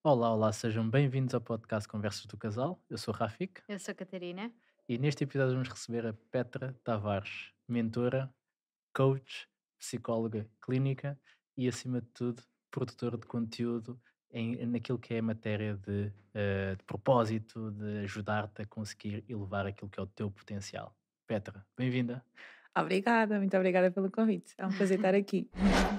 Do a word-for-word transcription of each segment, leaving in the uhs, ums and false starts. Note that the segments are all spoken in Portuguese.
Olá, olá, sejam bem-vindos ao podcast Conversas do Casal. Eu sou o Rafik Eu sou a Catarina. e neste episódio vamos receber a Petra Tavares, mentora, coach, psicóloga clínica e, acima de tudo, produtora de conteúdo em, naquilo que é a matéria de, eh, de propósito, de ajudar-te a conseguir elevar aquilo que é o teu potencial. Petra, bem-vinda. Obrigada, muito obrigada pelo convite. É um prazer estar aqui.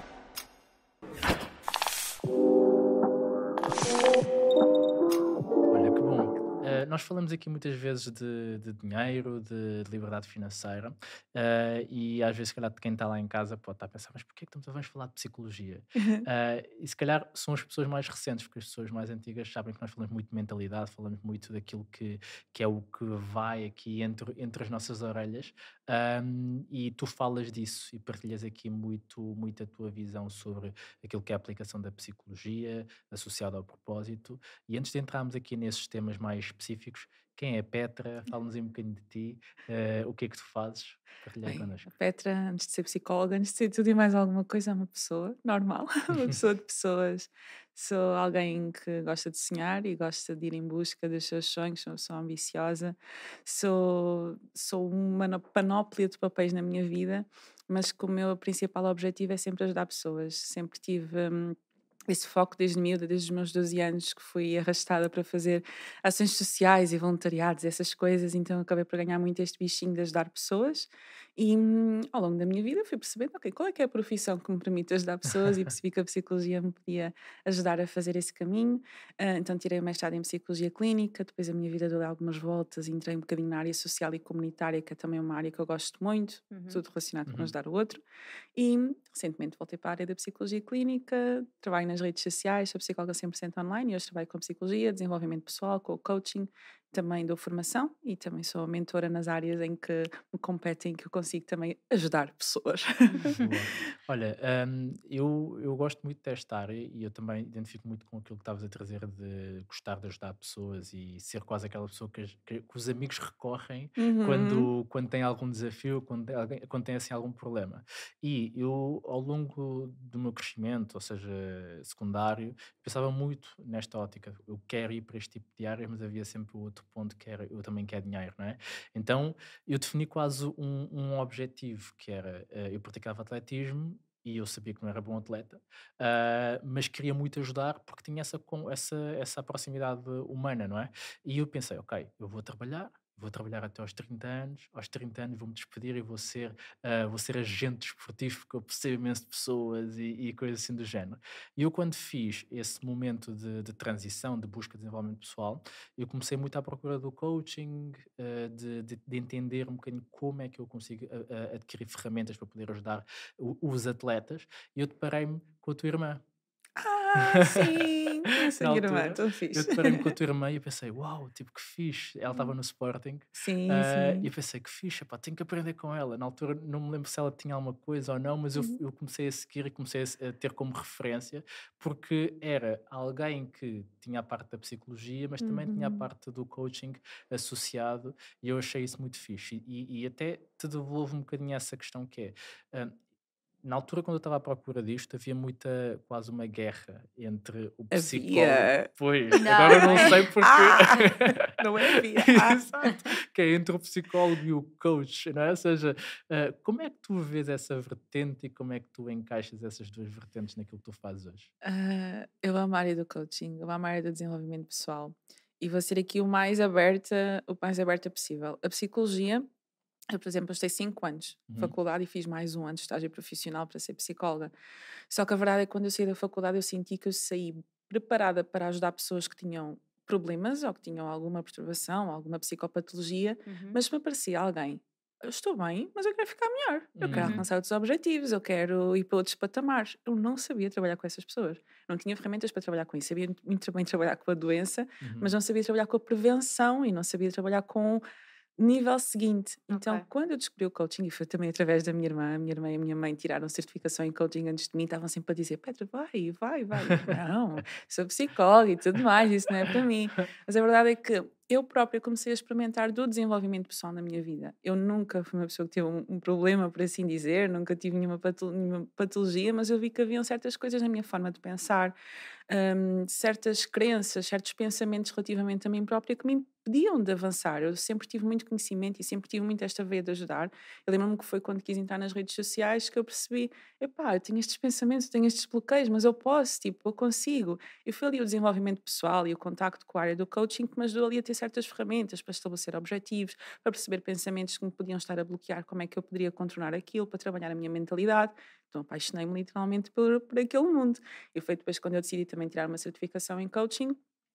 Olha, que bom. Eh, nós falamos aqui muitas vezes de, de dinheiro, de, de liberdade financeira, eh, e às vezes, se calhar, quem está lá em casa pode estar a pensar, mas porquê é que estamos a vamos falar de psicologia? Eh, e se calhar são as pessoas mais recentes, porque as pessoas mais antigas sabem que nós falamos muito de mentalidade, falamos muito daquilo que, que é o que vai aqui entre, entre as nossas orelhas, ahm, e tu falas disso e partilhas aqui muito, muito a tua visão sobre aquilo que é a aplicação da psicologia associada ao propósito. E antes de entrarmos aqui nesses temas mais específicos, quem é a Petra? Fala-nos aí um bocadinho de ti, eh, o que é que tu fazes? Partilha aí Bem, a connosco. Petra, antes de ser psicóloga, antes de ser tudo e mais alguma coisa, é uma pessoa normal, uma pessoa de pessoas. Sou alguém que gosta de sonhar e gosta de ir em busca dos seus sonhos, sou uma pessoa ambiciosa, sou, sou uma no- panóplia de papéis na minha vida, mas que o meu principal objetivo é sempre ajudar pessoas. Sempre tive. hum, esse foco desde miúda, desde os meus doze anos, que fui arrastada para fazer ações sociais e voluntariados, essas coisas, então acabei por ganhar muito este bichinho de ajudar pessoas e hum, ao longo da minha vida fui percebendo, ok, qual é que é a profissão que me permite ajudar pessoas e percebi que a psicologia me podia ajudar a fazer esse caminho. Ah, então tirei o mestrado em psicologia clínica, depois a minha vida deu algumas voltas e entrei um bocadinho na área social e comunitária, que é também uma área que eu gosto muito, Uhum. tudo relacionado com Uhum. ajudar o outro. E recentemente voltei para a área da psicologia clínica, trabalho nas redes sociais, sou psicóloga cem por cento online e hoje trabalho com psicologia, desenvolvimento pessoal, com o coaching, também dou formação e também sou mentora nas áreas em que me competem, que eu consigo também ajudar pessoas. Boa. Olha, hum, eu, eu gosto muito desta área e eu também identifico muito com aquilo que estavas a trazer de gostar de ajudar pessoas e ser quase aquela pessoa que, as- que- que os amigos recorrem Uhum. quando, quando têm algum desafio, quando, tem alguém, quando têm assim algum problema. E eu, ao longo do meu crescimento, ou seja, secundário, pensava muito nesta ótica. Eu quero ir para este tipo de áreas, mas havia sempre o outro ponto que era eu também quero dinheiro, não é? Então eu defini quase um, um objetivo que era, eh, eu praticava atletismo e eu sabia que não era bom atleta, ah, mas queria muito ajudar porque tinha essa, com- essa, essa proximidade humana, não é? E eu pensei, ok, eu vou trabalhar, vou trabalhar até aos trinta anos, aos trinta anos vou-me despedir e vou ser, ah, vou ser agente desportivo porque eu percebo imenso de pessoas e, e coisas assim do género. E eu quando fiz esse momento de, de transição, de busca de desenvolvimento pessoal, eu comecei muito à procura do coaching, eh, de, de- de entender um bocadinho como é que eu consigo eh, eh, adquirir ferramentas para poder ajudar o- os atletas, e eu deparei-me com a tua irmã. Ah, sim, conheço a Na minha irmã, altura, tão eu fixe. deparei-me com a tua irmã e eu pensei, uau, tipo, que fixe. Ela estava no Sporting, Sim, ah, e sim. eu pensei, que fixe, pá, tenho que aprender com ela. Na altura, não me lembro se ela tinha alguma coisa ou não, mas eu, Uhum. eu comecei a seguir e comecei a, se- a ter como referência, porque era alguém que tinha a parte da psicologia, mas também tinha a Uhum. parte do coaching associado, e eu achei isso muito fixe. E, e até te devolvo um bocadinho essa questão que é. ah, Na altura, quando eu estava à procura disto, havia muita, quase uma guerra entre o psicólogo. Havia. Pois, Não, agora não não é? sei porque. Ah! Não é havia. Ah! Exato, que é entre o psicólogo e o coach, não é? Ou seja, eh, como é que tu vês essa vertente e como é que tu encaixas essas duas vertentes naquilo que tu fazes hoje? Ah, eu amo a área do coaching, eu amo a área do desenvolvimento pessoal e vou ser aqui o mais aberta, o mais aberta possível. A psicologia, eu, por exemplo, eu estei cinco anos de Uhum, faculdade e fiz mais um ano de estágio profissional para ser psicóloga. Só que a verdade é que quando eu saí da faculdade eu senti que eu saí preparada para ajudar pessoas que tinham problemas ou que tinham alguma perturbação, alguma psicopatologia, Uhum. mas se me aparecia alguém, eu estou bem, mas eu quero ficar melhor, eu quero Uhum. uhum, alcançar outros objetivos, eu quero ir para outros patamares. Eu não sabia trabalhar com essas pessoas, não tinha ferramentas para trabalhar com isso, sabia muito bem trabalhar com a doença, mas uhum, não sabia trabalhar com a prevenção e não sabia trabalhar com nível seguinte. Então, Ok. quando eu descobri o coaching, e foi também através da minha irmã, a minha irmã e a minha mãe tiraram certificação em coaching antes de mim, estavam sempre a dizer: Petra, vai, vai, vai. Eu, não, sou psicóloga e tudo mais, isso não é para mim. Mas a verdade é que eu própria comecei a experimentar do desenvolvimento pessoal na minha vida. Eu nunca fui uma pessoa que teve um, um problema, por assim dizer, nunca tive nenhuma, patolo- nenhuma patologia, mas eu vi que haviam certas coisas na minha forma de pensar, hum, certas crenças, certos pensamentos relativamente a mim própria que me impediam de avançar. Eu sempre tive muito conhecimento e sempre tive muito esta veia de ajudar. Eu lembro-me que foi quando quis entrar nas redes sociais que eu percebi, epá, eu tenho estes pensamentos, eu tenho estes bloqueios, mas eu posso, tipo, eu consigo. E foi ali o desenvolvimento pessoal e o contacto com a área do coaching que me ajudou ali a ter certas ferramentas para estabelecer objetivos, para perceber pensamentos que me podiam estar a bloquear, como é que eu poderia contornar aquilo, para trabalhar a minha mentalidade. Então apaixonei-me literalmente por, por aquele mundo. E foi depois quando eu decidi também tirar uma certificação em coaching.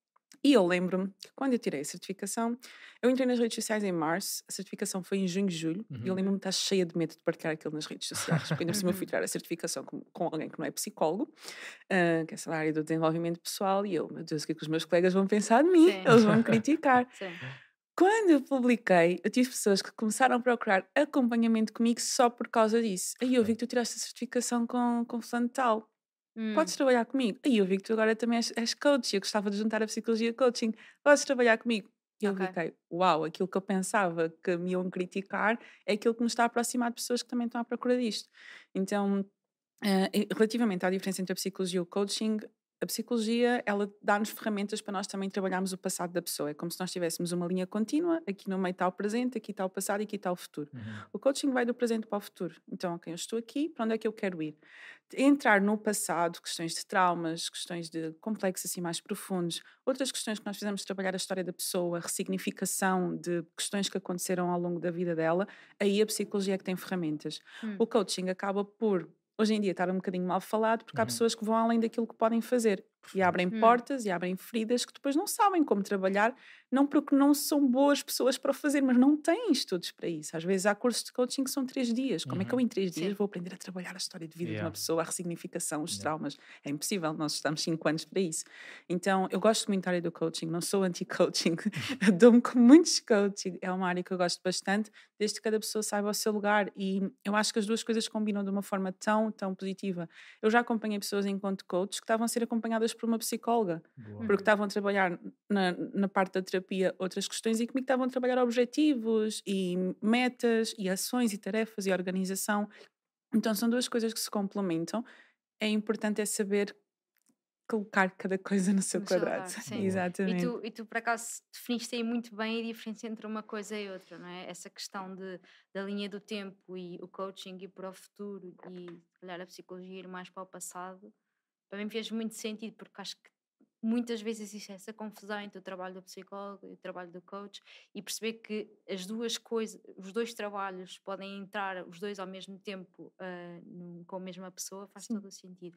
E eu lembro-me que quando eu tirei a certificação, eu entrei nas redes sociais em março, a certificação foi em junho, julho, e eu Uhum. lembro-me de estar cheia de medo de partilhar aquilo nas redes sociais, porque ainda por cima eu fui Uhum. tirar a certificação com, com alguém que não é psicólogo, ah, que é essa área do desenvolvimento pessoal, e eu, meu Deus, o que é que os meus colegas vão pensar de mim? Sim. Eles vão me criticar. Sim. Quando eu publiquei, eu tive pessoas que começaram a procurar acompanhamento comigo só por causa disso. Aí eu vi que tu tiraste a certificação com, com fulano de tal. Podes Hum, trabalhar comigo? Aí eu vi que tu agora também és, és coach e eu gostava de juntar a psicologia e coaching. Podes trabalhar comigo? E eu ok. fiquei, uau, aquilo que eu pensava que me iam criticar é aquilo que me está a aproximar de pessoas que também estão à procura disto. Então, eh, e relativamente à diferença entre a psicologia e o coaching, a psicologia, ela dá-nos ferramentas para nós também trabalharmos o passado da pessoa. É como se nós tivéssemos uma linha contínua, aqui no meio está o presente, aqui está o passado e aqui está o futuro. Uhum. O coaching vai do presente para o futuro. Então, ok, eu estou aqui, para onde é que eu quero ir? Entrar no passado, questões de traumas, questões de complexos assim mais profundos, outras questões que nós fizemos trabalhar a história da pessoa, a ressignificação de questões que aconteceram ao longo da vida dela, aí a psicologia é que tem ferramentas. Hum, O coaching acaba por, hoje em dia, estar um bocadinho mal falado, porque há Uhum. pessoas que vão além daquilo que podem fazer e Perfeito. abrem hum, portas e abrem feridas que depois não sabem como trabalhar, não porque não são boas pessoas para o fazer, mas não têm estudos para isso. Às vezes há cursos de coaching que são três dias. Como é que eu Uhum. em três dias sim. vou aprender a trabalhar a história de vida de Yeah. uma pessoa, a ressignificação, os Yeah. traumas? É impossível, nós estamos cinco anos para isso. Então, eu gosto muito da área do coaching, não sou anti-coaching, dou-me com muitos coaching, é uma área que eu gosto bastante, desde que cada pessoa saiba o seu lugar e eu acho que as duas coisas combinam de uma forma tão, tão positiva. Eu já acompanhei pessoas enquanto coaches que estavam a ser acompanhadas por uma psicóloga, Boa. porque Uhum. estavam a trabalhar na, na parte da terapia outras questões e comigo estavam a trabalhar objetivos e metas e ações e tarefas e organização. Então são duas coisas que se complementam. É importante é saber colocar cada coisa no seu No seu quadrado. lugar, sim. Boa. E Exatamente. tu, e tu, por acaso, definiste aí muito bem a diferença entre uma coisa e outra, não é? Essa questão de, da linha do tempo e o coaching ir para o futuro e, se calhar, a psicologia ir mais para o passado, para mim fez muito sentido, porque acho que muitas vezes existe essa confusão entre o trabalho do psicólogo e o trabalho do coach e perceber que as duas coisas, os dois trabalhos podem entrar os dois ao mesmo tempo ah, num- com a mesma pessoa faz Sim. todo o sentido.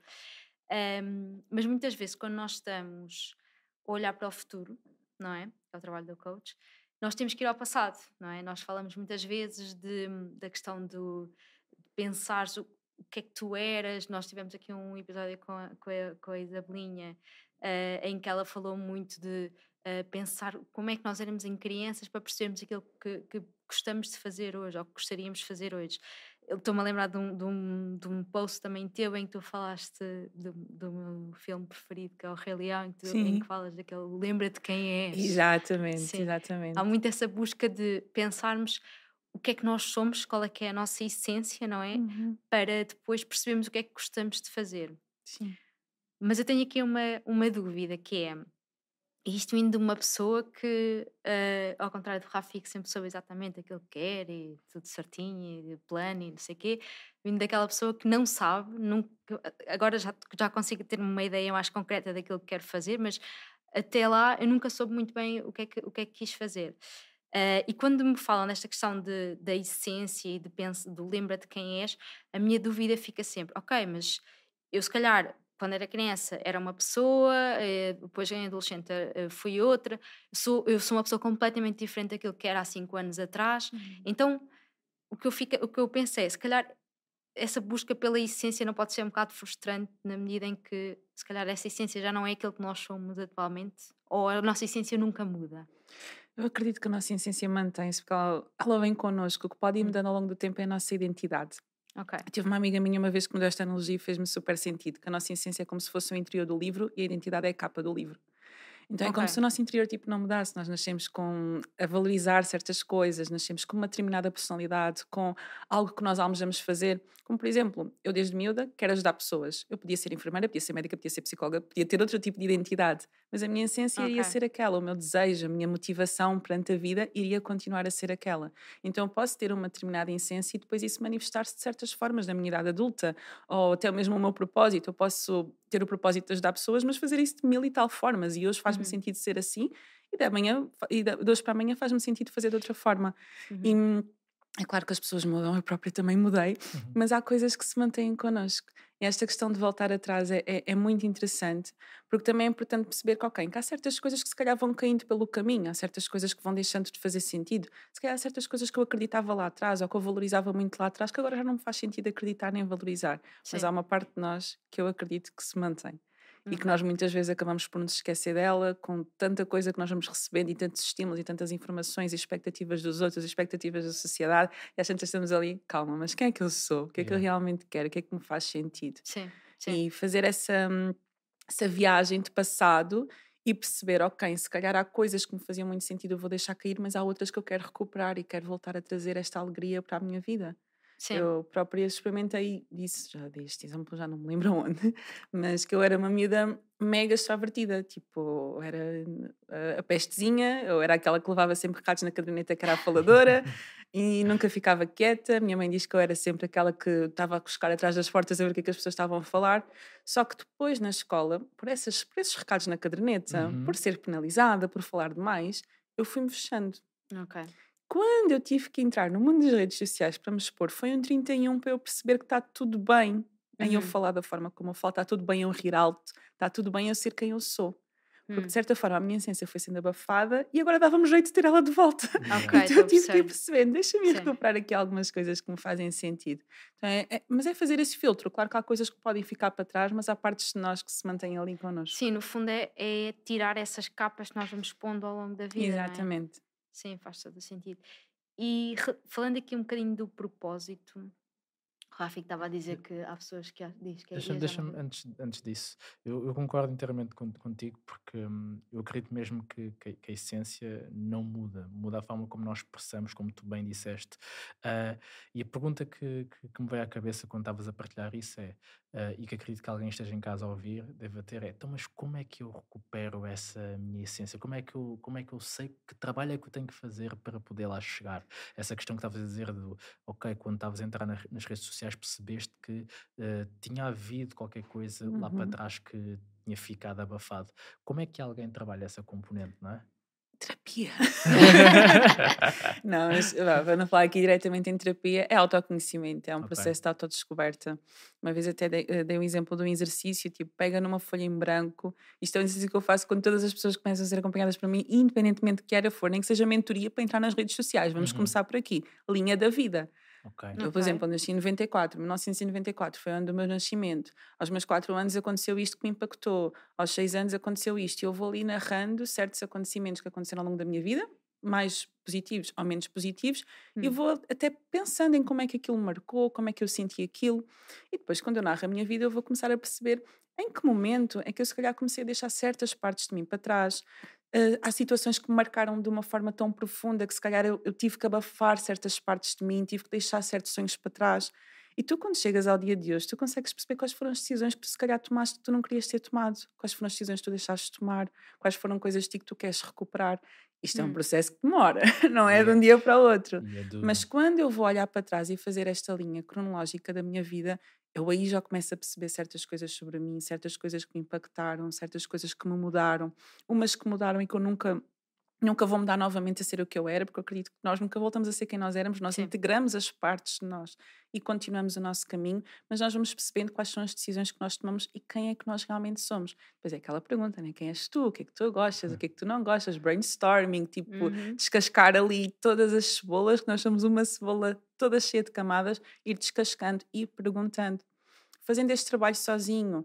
Ahm, mas muitas vezes quando nós estamos a olhar para o futuro, não é? Que é o trabalho do coach, nós temos que ir ao passado, não é? Nós falamos muitas vezes de, da questão do de pensares o, o que é que tu eras. Nós tivemos aqui um episódio com a, com a, com a Isabelinha eh, em que ela falou muito de eh, pensar como é que nós éramos em crianças para percebermos aquilo que, que gostamos de fazer hoje ou que gostaríamos de fazer hoje. Eu estou-me a lembrar de um, de, um, de um post também teu em que tu falaste do, do meu filme preferido, que é o Rei Leão, em que, tu- em que Sim. falas daquele lembra-te quem és. Exatamente, Sim, há exatamente. muito essa busca de pensarmos o que é que nós somos, qual é que é a nossa essência, não é? Uhum. Para depois percebermos o que é que gostamos de fazer. Sim. Mas eu tenho aqui uma, uma dúvida que é, isto vindo de uma pessoa que, eh, ao contrário do Rafi, que sempre soube exatamente aquilo que quer e tudo certinho e plano e não sei o quê, vindo daquela pessoa que não sabe, nunca, agora já, já consigo ter uma ideia mais concreta daquilo que quero fazer, mas até lá eu nunca soube muito bem o que é que, o que, é que quis fazer. Eh, e quando me falam nesta questão de, da essência e de penso, do lembra-te quem és, a minha dúvida fica sempre, ok, mas eu se calhar quando era criança era uma pessoa, eh, depois em adolescente eh, fui outra, sou, eu sou uma pessoa completamente diferente daquilo que era há cinco anos atrás, Uhum. então o que eu, fica, o que eu pensei, se calhar essa busca pela essência não pode ser um bocado frustrante na medida em que se calhar essa essência já não é aquilo que nós somos atualmente, ou a nossa essência nunca muda. Eu acredito que a nossa essência mantém-se, porque ela, ela vem connosco. O que pode ir Hum, mudando ao longo do tempo é a nossa identidade. ok. Eu tive uma amiga minha uma vez que me deu esta analogia e fez-me super sentido, que a nossa essência é como se fosse o interior do livro e a identidade é a capa do livro. Então é Ok. como se o nosso interior tipo não mudasse. Nós nascemos com a valorizar certas coisas, nascemos com uma determinada personalidade, com algo que nós almejamos fazer. Como por exemplo, eu desde miúda quero ajudar pessoas. Eu podia ser enfermeira, podia ser médica, podia ser psicóloga, podia ter outro tipo de identidade, mas a minha essência iria Ok. ser aquela, o meu desejo, a minha motivação perante a vida iria continuar a ser aquela. Então eu posso ter uma determinada essência e depois isso manifestar-se de certas formas na minha idade adulta, ou até mesmo o meu propósito. Eu posso ter o propósito de ajudar pessoas, mas fazer isso de mil e tal formas, e hoje faz-me Uhum. sentido ser assim, e de, amanhã, e de de hoje para amanhã faz-me sentido fazer de outra forma. E Uhum. hum, é claro que as pessoas mudam, eu própria também mudei, Uhum. mas há coisas que se mantêm connosco. E esta questão de voltar atrás é, é, é muito interessante, porque também é importante perceber que, ok, que há certas coisas que se calhar vão caindo pelo caminho, há certas coisas que vão deixando de fazer sentido, se calhar há certas coisas que eu acreditava lá atrás, ou que eu valorizava muito lá atrás, que agora já não me faz sentido acreditar nem valorizar, mas há Sim. uma parte de nós que eu acredito que se mantém. E que Ok. nós muitas vezes acabamos por nos esquecer dela, com tanta coisa que nós vamos recebendo e tantos estímulos e tantas informações e expectativas dos outros, e expectativas da sociedade, e às vezes estamos ali, calma, mas quem é que eu sou? O que é que eu Yeah. realmente quero? O que é que me faz sentido? Sim. Sim. E fazer essa, hum, essa viagem de passado e perceber, ok, se calhar há coisas que me faziam muito sentido, eu vou deixar cair, mas há outras que eu quero recuperar e quero voltar a trazer esta alegria para a minha vida. Sim. Eu própria experimentei isso, já dei este exemplo, já não me lembro onde, mas que eu era uma miúda mega extrovertida, tipo, era a, a pestezinha, eu era aquela que levava sempre recados na caderneta que era a faladora e nunca ficava quieta. Minha mãe diz que eu era sempre aquela que estava a buscar atrás das portas a ver o que é que as pessoas estavam a falar. Só que depois na escola, por, essas, por esses recados na caderneta, por Uhum. ser penalizada, por falar demais, eu fui-me fechando. Ok. Quando eu tive que entrar no mundo das redes sociais para me expor, foi um trinta e um para eu perceber que está tudo bem em eu Uhum. falar da forma como eu falo, está tudo bem eu rir alto, está tudo bem eu ser quem eu sou. Porque de Hum. certa forma a minha essência foi sendo abafada e agora dava-me jeito de ter ela de volta. Ok, Yeah. Então estou eu a tive que ir perceber. percebendo, deixa-me ir Sim. recuperar aqui algumas coisas que me fazem sentido. Então é- é- mas é fazer esse filtro. Claro que há coisas que podem ficar para trás, mas há partes de nós que se mantêm ali connosco. Sim, no fundo é, é tirar essas capas que nós vamos pondo ao longo da vida, não é? Exatamente. Sim, faz todo o sentido. E re- falando aqui um bocadinho do propósito, o Rafi estava a dizer que há pessoas que a- diz que é, Deixa-me, ia já não deixa-me ver. antes, antes disso, eu, eu concordo inteiramente con- contigo, porque hum, eu acredito mesmo que, que, que a essência não muda, muda a forma como nós expressamos, como tu bem disseste. Ah, e a pergunta que, que, que me veio à cabeça quando estavas a partilhar isso é, ah, e que acredito que alguém esteja em casa a ouvir, deve ter, é, então, mas como é que eu recupero essa minha essência? Como é que eu, como é que eu sei que trabalho é que eu tenho que fazer para poder lá chegar? Essa questão que estavas a dizer do, ok, quando estavas a entrar na- nas redes sociais percebeste que eh, tinha havido qualquer coisa lá para Uhum. trás que tinha ficado abafado. Como é que alguém trabalha essa componente, não é? Terapia. Não, mas vá, para não falar aqui diretamente em terapia, é autoconhecimento, é um Ok. processo de autodescoberta. Uma vez até dei, eh, dei um exemplo de um exercício, tipo, pega numa folha em branco, isto é um exercício que eu faço quando todas as pessoas começam a ser acompanhadas por mim, independentemente de que área for, nem que seja mentoria para entrar nas redes sociais. Vamos Uhum. começar por aqui. Linha da vida. Ok. Eu, por Ok. exemplo, eu nasci em noventa e quatro, mil novecentos e noventa e quatro foi o ano do meu nascimento. Aos meus quatro anos aconteceu isto que me impactou. Aos seis anos aconteceu isto. E eu vou ali narrando certos acontecimentos que aconteceram ao longo da minha vida, mais positivos ou menos positivos, e Hum. vou até pensando em como é que aquilo me marcou, como é que eu senti aquilo. E depois, quando eu narro a minha vida, eu vou começar a perceber em que momento é que eu, se calhar, comecei a deixar certas partes de mim para trás. Uh, há situações que me marcaram de uma forma tão profunda que se calhar eu, eu tive que abafar certas partes de mim, tive que deixar certos sonhos para trás. E tu, quando chegas ao dia de hoje, tu consegues perceber quais foram as decisões que tu se calhar tomaste que tu não querias ter tomado, quais foram as decisões que tu deixaste de tomar, quais foram coisas de ti que tu queres recuperar. Isto é um Hum. processo que demora, não é de um Yeah. dia para o outro. E é Mas duro. quando eu vou olhar para trás e fazer esta linha cronológica da minha vida, eu aí já começo a perceber certas coisas sobre mim, certas coisas que me impactaram, certas coisas que me mudaram, umas que mudaram e que eu nunca nunca vou mudar novamente a ser o que eu era, porque eu acredito que nós nunca voltamos a ser quem nós éramos, nós Sim. integramos as partes de nós e continuamos o nosso caminho, mas nós vamos percebendo quais são as decisões que nós tomamos e quem é que nós realmente somos. Depois é aquela pergunta, né? Quem és tu? O que é que tu gostas? O que é que tu não gostas? Brainstorming, tipo, Uhum. descascar ali todas as cebolas, que nós somos uma cebola toda cheia de camadas, ir descascando e perguntando. Fazendo este trabalho sozinho,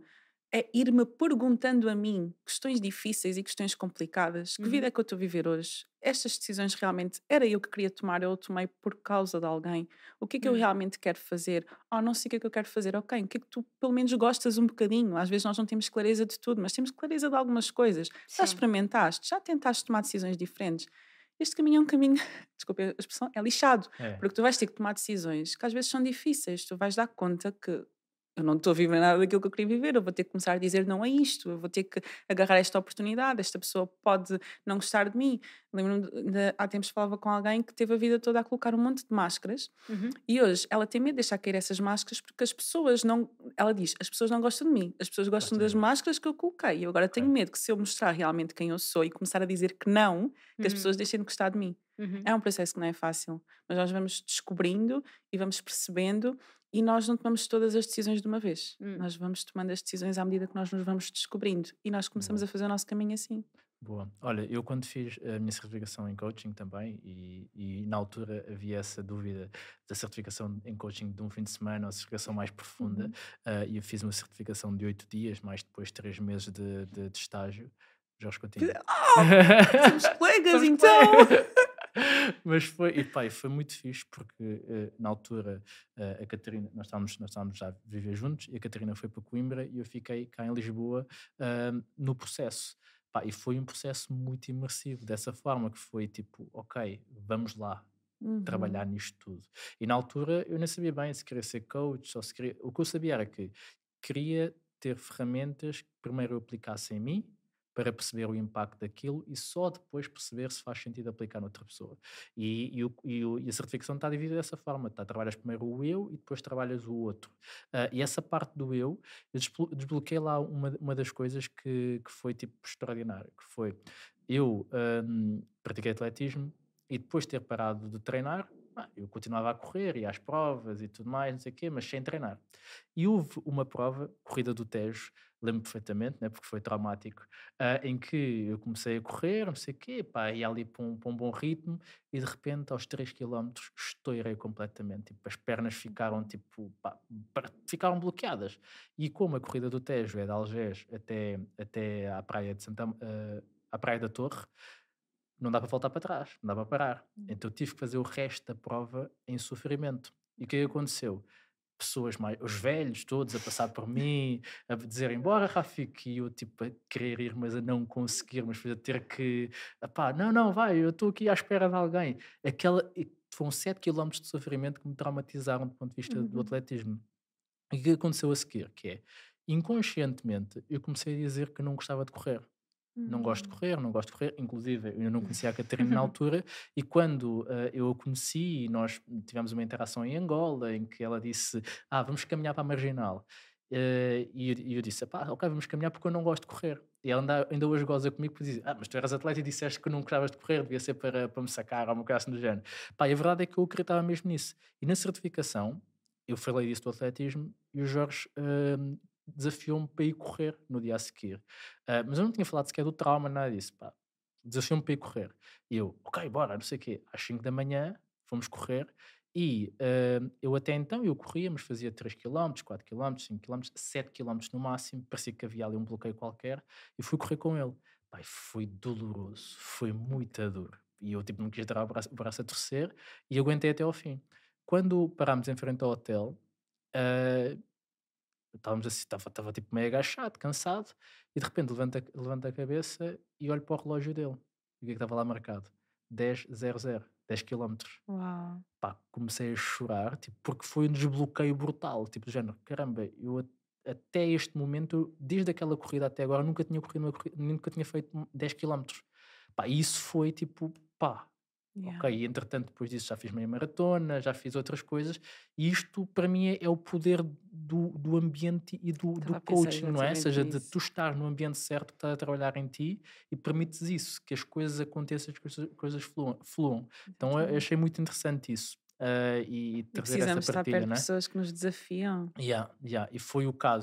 é ir-me perguntando a mim questões difíceis e questões complicadas. Que vida Uhum. é que eu estou a viver hoje? Estas decisões realmente era eu que queria tomar, eu tomei por causa de alguém. O que é que eu Hum. realmente quero fazer? Ah, não sei o que é que eu quero fazer. Ok, o que é que tu pelo menos gostas um bocadinho? Às vezes nós não temos clareza de tudo, mas temos clareza de algumas coisas. Já Sim. experimentaste? Já tentaste tomar decisões diferentes? Este caminho é um caminho, desculpa a expressão, é lixado, É, porque tu vais ter que tomar decisões que às vezes são difíceis. Tu vais dar conta que eu não estou a viver nada daquilo que eu queria viver, eu vou ter que começar a dizer não a isto, eu vou ter que agarrar esta oportunidade, esta pessoa pode não gostar de mim. Lembro-me, de, de- há tempos falava com alguém que teve a vida toda a colocar um monte de máscaras Uhum. e hoje ela tem medo de deixar cair essas máscaras porque as pessoas não, ela diz, as pessoas não gostam de mim, as pessoas gostam gosto de das mim. máscaras que eu coloquei e eu agora tenho Ok. medo que se eu mostrar realmente quem eu sou e começar a dizer que não, que as Uhum. pessoas deixem de gostar de mim. Uhum. É um processo que não é fácil, mas nós vamos descobrindo e vamos percebendo e nós não tomamos todas as decisões de uma vez. Hum. Nós vamos tomando as decisões à medida que nós nos vamos descobrindo e nós começamos Boa. a fazer o nosso caminho assim. Boa. Olha, eu quando fiz a minha certificação em coaching também, e, e na altura havia essa dúvida da certificação em coaching de um fim de semana ou a certificação mais profunda, Uhum. ah, e eu fiz uma certificação de oito dias, mais depois três meses de, de, de estágio. Jorge Coutinho. Oh, somos colegas Somos então! colegas. Mas foi, e pá, e foi muito fixe porque eh, na altura eh, a Catarina, nós estávamos, nós estávamos já a viver juntos e a Catarina foi para Coimbra e eu fiquei cá em Lisboa ah, no processo. Pá, e foi um processo muito imersivo, dessa forma que foi tipo, ok, vamos lá Uhum. trabalhar nisto tudo. E na altura eu nem sabia bem se queria ser coach ou se queria. O que eu sabia era que queria ter ferramentas que primeiro eu aplicasse em mim para perceber o impacto daquilo e só depois perceber se faz sentido aplicar noutra pessoa. E, e, o- e o- e a certificação está dividida dessa forma, tá? Trabalhas primeiro o eu e depois trabalhas o outro. Ah, e essa parte do eu, eu desblo- desbloqueei lá uma, uma das coisas que, que foi tipo extraordinário, que foi eu ahm, pratiquei atletismo e depois de ter parado de treinar, ah, eu continuava a correr e às provas e tudo mais, não sei o quê, mas sem treinar. E houve uma prova, Corrida do Tejo, lembro perfeitamente, né, porque foi traumático, ah, em que eu comecei a correr, não sei o quê, pá, ia ali para um, para um bom ritmo e de repente aos três quilómetros estourei completamente, tipo, as pernas ficaram tipo, pá, par- ficaram bloqueadas. E como a Corrida do Tejo é de Algés até, até à praia de Santa, ah, à Praia da Torre, não dá para voltar para trás, não dá para parar. Então eu tive que fazer o resto da prova em sofrimento. E o que é que aconteceu? Pessoas mais, os velhos todos a passar por mim, a dizerem bora Rafik, e eu tipo a querer ir, mas a não conseguir, mas a ter que, pá, não, não, vai, eu estou aqui à espera de alguém. Aquela, e foram sete quilómetros de sofrimento que me traumatizaram do ponto de vista do Uhum. atletismo. E o que aconteceu a seguir? Que é, inconscientemente, eu comecei a dizer que não gostava de correr. Não gosto de Hum. correr, não gosto de correr. Inclusive, eu ainda não conhecia a Catarina na altura, e quando eh, eu a conheci, e nós tivemos uma interação em Angola, em que ela disse: Ah, vamos caminhar para a marginal. Eh, e, eu, e eu disse: Pá, ok, vamos caminhar porque eu não gosto de correr. E ela ainda, ainda hoje goza comigo porque diz: Ah, mas tu eras atleta e disseste que não gostavas de correr, devia ser para, para me sacar ou uma coisa assim do género. Pá, e a verdade é que eu acreditava mesmo nisso. E na certificação, eu falei disso do atletismo e o Jorge eh, desafiou-me para ir correr no dia a seguir. Ah, mas eu não tinha falado sequer do trauma, nada disso, pá. Desafiou-me para ir correr. E eu, ok, bora, não sei o quê. Às cinco da manhã fomos correr e ah, eu até então eu corria, mas fazia três quilómetros, quatro quilómetros, cinco quilómetros, sete quilómetros no máximo. Parecia que havia ali um bloqueio qualquer e fui correr com ele. Pai, foi doloroso, foi muito duro. E eu tipo, não quis dar o braço, o braço a torcer e aguentei até ao fim. Quando parámos em frente ao hotel, ah, estávamos assim, estava estava tipo meio agachado, cansado, e de repente levanta, levanta a cabeça e olho para o relógio dele. E o que é que estava lá marcado? dez zero zero, dez quilómetros. Uau. Pá, comecei a chorar, tipo, porque foi um desbloqueio brutal, tipo, do género, caramba, eu a- até este momento, eu- desde aquela corrida até agora, nunca tinha corrido uma corrida, nunca tinha feito dez quilómetros. Pá, e isso foi tipo, pá, ok, Yeah. e entretanto depois disso já fiz meia maratona, já fiz outras coisas, e isto para mim é, é o poder do, do ambiente e do, do Estava a pensar coaching, não é? Ou exatamente seja, de nisso. tu estar no ambiente certo que está a trabalhar em ti e permites isso, que as coisas aconteçam, as coisas, coisas fluam, fluam. Então eu Exatamente. achei muito interessante isso, ah, e E trazer essa precisamos estar partilha, perto de né? pessoas que nos desafiam. Yeah, yeah, e foi o caso.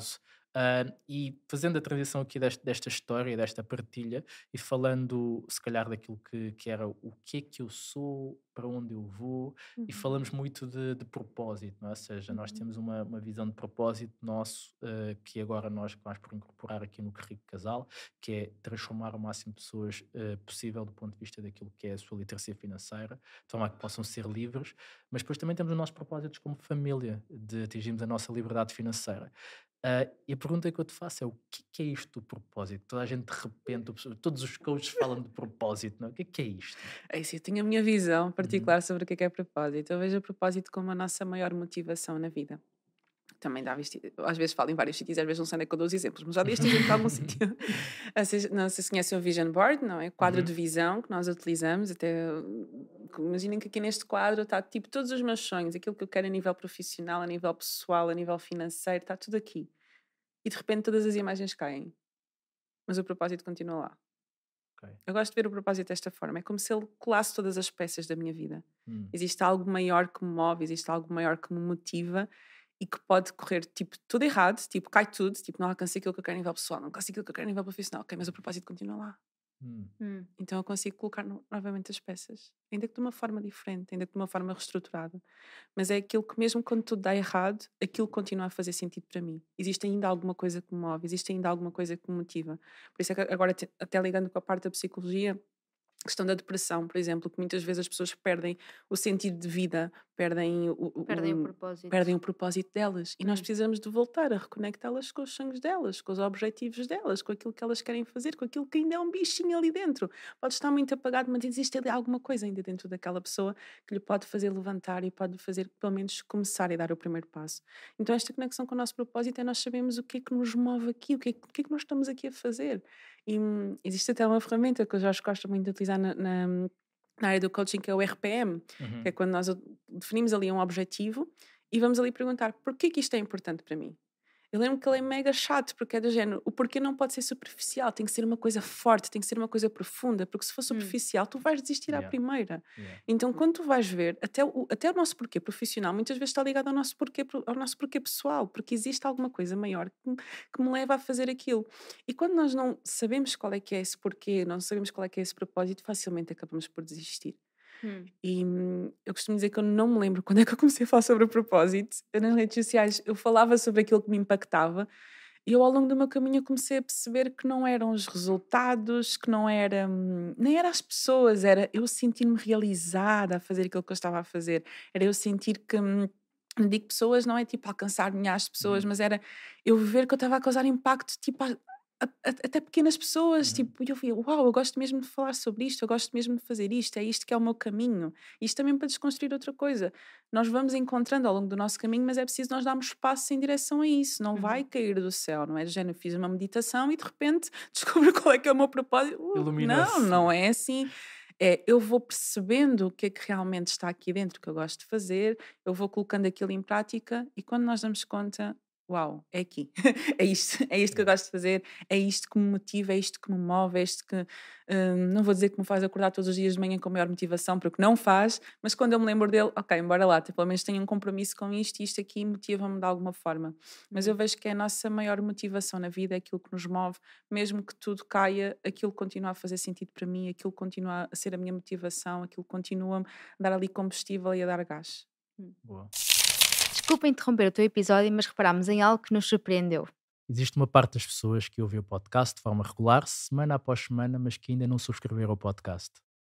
Ah, e fazendo a transição aqui deste- desta história, desta partilha, e falando se calhar daquilo que, que era o que é que eu sou, para onde eu vou, e Uhum, falamos muito de, de propósito, não é? Ou seja, nós uhum, temos uma, uma visão de propósito nosso, ah, que agora nós vamos por incorporar aqui no Currículo Casal, que é transformar o máximo de pessoas ah, possível do ponto de vista daquilo que é a sua literacia financeira, de forma a que possam ser livres, mas depois também temos os nossos propósitos como família, de atingirmos a nossa liberdade financeira. Ah, e a pergunta que eu te faço é: o que que é isto do propósito? Toda a gente de repente, o pessoa- todos os coaches falam de propósito, não é? O que é que é isto? É isso, eu tenho a minha visão Uhum, particular sobre o que é que é propósito. Eu vejo o propósito como a nossa maior motivação na vida. Também dá isto, às vezes falo em vários sítios, às vezes não sei onde é que eu dou os exemplos, mas já dei este exemplo em algum sítio. Vocês- Não sei se conhecem o Vision Board, não é? Quadro de uhum, visão que nós utilizamos. Até imaginem que aqui neste quadro está tipo todos os meus sonhos, aquilo que eu quero a nível profissional, a nível pessoal, a nível financeiro, está tudo aqui. E de repente todas as imagens caem, mas o propósito continua lá. ok. Eu gosto de ver o propósito desta forma. É como se ele colasse todas as peças da minha vida. Hum, Existe algo maior que me move, existe algo maior que me motiva e que pode correr, tipo, tudo errado, tipo, cai tudo, tipo, não alcancei aquilo que eu quero a nível pessoal, não alcancei aquilo que eu quero a nível profissional, ok, mas o propósito continua lá. hum, Hum, Então eu consigo colocar no- novamente as peças, ainda que de uma forma diferente, ainda que de uma forma reestruturada. Mas é aquilo que mesmo quando tudo dá errado, aquilo continua a fazer sentido para mim. Existe ainda alguma coisa que me move, existe ainda alguma coisa que me motiva. Por isso é que agora, te- até ligando com a parte da psicologia, a questão da depressão, por exemplo, que muitas vezes as pessoas perdem o sentido de vida, perdem o, perdem o o- o- propósito. perdem o propósito delas e nós Hum, precisamos de voltar a reconectá-las com os sonhos delas, com os objetivos delas, com aquilo que elas querem fazer, com aquilo que ainda é um bichinho ali dentro. Pode estar muito apagado, mas existe ali alguma coisa ainda dentro daquela pessoa que lhe pode fazer levantar e pode fazer pelo menos começar a dar o primeiro passo. Então esta conexão com o nosso propósito é nós sabemos o que é que nos move aqui, o que é, que o que é que nós estamos aqui a fazer. E hum, existe até uma ferramenta que eu já gosto muito de utilizar na, na, na área do coaching, que é o R P M, que é uhum, quando nós definimos ali um objetivo e vamos ali perguntar porquê que isto é importante para mim. Eu lembro que ele é mega chato, porque é do género, o porquê não pode ser superficial, tem que ser uma coisa forte, tem que ser uma coisa profunda, porque se for hum, superficial, tu vais desistir à yeah, primeira. yeah, Então, quando tu vais ver, até o, até o nosso porquê profissional, muitas vezes está ligado ao nosso porquê, pro- ao nosso porquê pessoal, porque existe alguma coisa maior que, me- que me leva a fazer aquilo. E quando nós não sabemos qual é que é esse porquê, não sabemos qual é que é esse propósito, facilmente acabamos por desistir. hum, E hum, eu costumo dizer que eu não me lembro quando é que eu comecei a falar sobre o propósito. Eu, nas redes sociais eu falava sobre aquilo que me impactava e eu ao longo do meu caminho eu comecei a perceber que não eram os resultados, que não era, hum, nem era as pessoas, era eu sentir-me realizada a fazer aquilo que eu estava a fazer. Era eu sentir que, hum, não digo pessoas, não é tipo alcançar milhares de pessoas, uhum, mas era eu ver que eu estava a causar impacto tipo a- a- a- até pequenas pessoas, uhum. tipo, e eu via, uau, eu gosto mesmo de falar sobre isto, eu gosto mesmo de fazer isto, é isto que é o meu caminho. Isto também para desconstruir outra coisa. Nós vamos encontrando ao longo do nosso caminho, mas é preciso nós darmos passos em direção a isso. Não vai uhum. cair do céu, não é? Do género, fiz uma meditação e de repente descubro qual é que é o meu propósito. Uh, não, Ilumina-se. não é assim. É, eu vou percebendo o que é que realmente está aqui dentro que eu gosto de fazer, eu vou colocando aquilo em prática e quando nós damos conta, uau, é aqui, é isto, é isto que eu Yeah. gosto de fazer, é isto que me motiva, é isto que me move, é isto que, hum, não vou dizer que me faz acordar todos os dias de manhã com maior motivação, porque não faz, mas quando eu me lembro dele, ok, bora lá, tipo, pelo menos tenho um compromisso com isto e isto aqui motiva-me de alguma forma. Mas eu Hum. vejo que é a nossa maior motivação na vida, é aquilo que nos move, mesmo que tudo caia, aquilo continua a fazer sentido para mim, aquilo continua a ser a minha motivação, aquilo continua a dar ali combustível e a dar gás. Hum. Boa. Desculpa interromper o teu episódio, mas reparámos em algo que nos surpreendeu. Existe uma parte das pessoas que ouvem o podcast de forma regular, semana após semana, mas que ainda não subscreveram o podcast.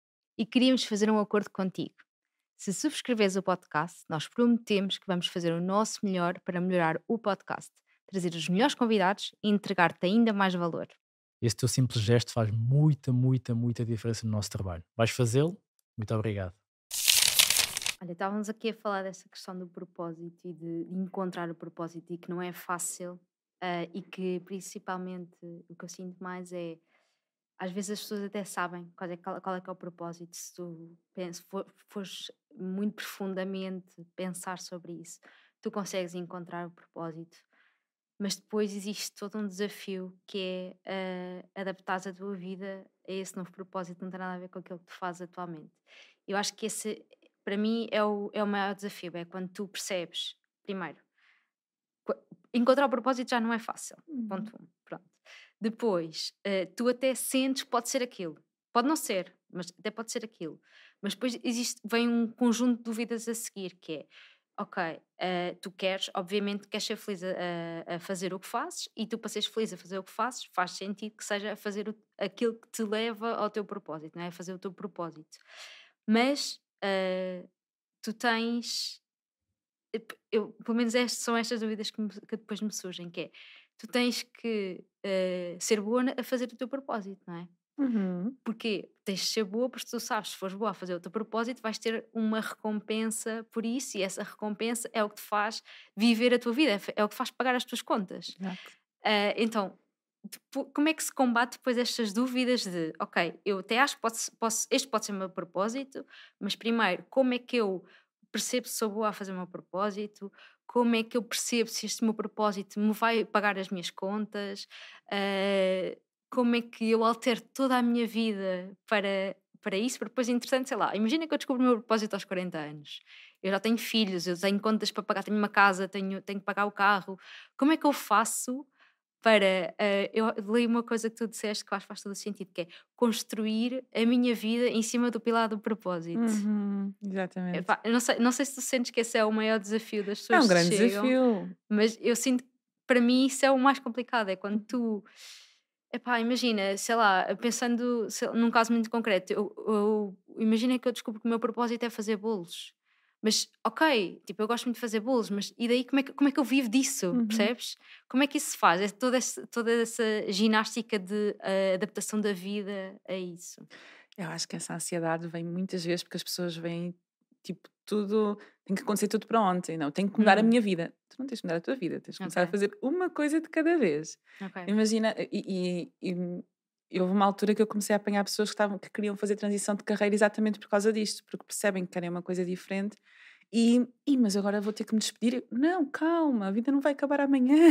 E queríamos fazer um acordo contigo. Se subscreveres o podcast, nós prometemos que vamos fazer o nosso melhor para melhorar o podcast, trazer os melhores convidados e entregar-te ainda mais valor. Esse teu simples gesto faz muita, muita, muita diferença no nosso trabalho. Vais fazê-lo? Muito obrigado. Olha, estávamos aqui a falar dessa questão do propósito e de encontrar o propósito e que não é fácil, ah, e que principalmente o que eu sinto mais é às vezes as pessoas até sabem qual é, qual, qual é que é o propósito, se tu pens, for, fores muito profundamente pensar sobre isso, tu consegues encontrar o propósito, mas depois existe todo um desafio que é uh, adaptar a tua vida a esse novo propósito, não tem nada a ver com aquilo que tu fazes atualmente. Eu acho que esse, para mim, é o, é o maior desafio, é quando tu percebes, primeiro, encontrar o propósito já não é fácil. Uhum. Ponto um. Pronto. Depois, eh, tu até sentes que pode ser aquilo. Pode não ser, mas até pode ser aquilo. Mas depois existe, vem um conjunto de dúvidas a seguir, que é, ok, eh, tu queres, obviamente, queres ser feliz a, a- a fazer o que fazes, e tu, para seres feliz a fazer o que fazes, faz sentido que seja a fazer o- aquilo que te leva ao teu propósito, não é? A fazer o teu propósito. Mas eh, tu tens, eu, eu- pelo menos estas, são estas dúvidas que, me- que depois me surgem, que é, tu tens que eh, ser boa na- a fazer o teu propósito, não é? Uhum. Porque tens de ser boa, porque tu sabes, se fores boa a fazer o teu propósito, vais ter uma recompensa por isso, e essa recompensa é o que te faz viver a tua vida, é fe- é o que faz pagar as tuas contas. Exato. Ah, então, depo- como é que se combate depois estas dúvidas de, ok, eu até acho que pode, se- posso, este pode ser o meu propósito, mas primeiro, como é que eu percebo se sou boa a fazer o meu propósito? Como é que eu percebo se este meu propósito me vai pagar as minhas contas? Ah, como é que eu altero toda a minha vida para, para isso? Porque depois, entretanto, sei lá, imagina que eu descubro o meu propósito aos quarenta anos. Eu já tenho filhos, eu tenho contas para pagar, tenho uma casa, tenho, tenho que pagar o carro. Como é que eu faço para. eh, eu li uma coisa que tu disseste que eu acho que faz todo o sentido, que é construir a minha vida em cima do pilar do propósito. Uhum. Exatamente. Epá, eu não sei, não sei se tu sentes que esse é o maior desafio das É pessoas um que grande chegam, desafio. mas eu sinto que para mim isso é o mais complicado, é quando tu. Epá, imagina, sei lá, pensando sei lá, num caso muito concreto, eu, eu- imagina que eu descubro que o meu propósito é fazer bolos. Mas, ok, tipo, eu gosto muito de fazer bolos, mas e daí como é que, como é que eu vivo disso, Uhum. percebes? Como é que isso se faz? É toda, esse- toda essa ginástica de eh, adaptação da vida a isso. Eu acho que essa ansiedade vem muitas vezes porque as pessoas veem, tipo, tudo tem que acontecer tudo para ontem, não, tenho que mudar a Uhum, minha vida. Tu não tens de mudar a tua vida, tens de começar a ok, fazer uma coisa de cada vez. ok. Imagina, e, e, e- e houve uma altura que eu comecei a apanhar pessoas que, estavam, que queriam fazer transição de carreira exatamente por causa disto, porque percebem que querem uma coisa diferente e, "Ih, mas agora vou ter que me despedir." Eu, não, calma, a vida não vai acabar amanhã.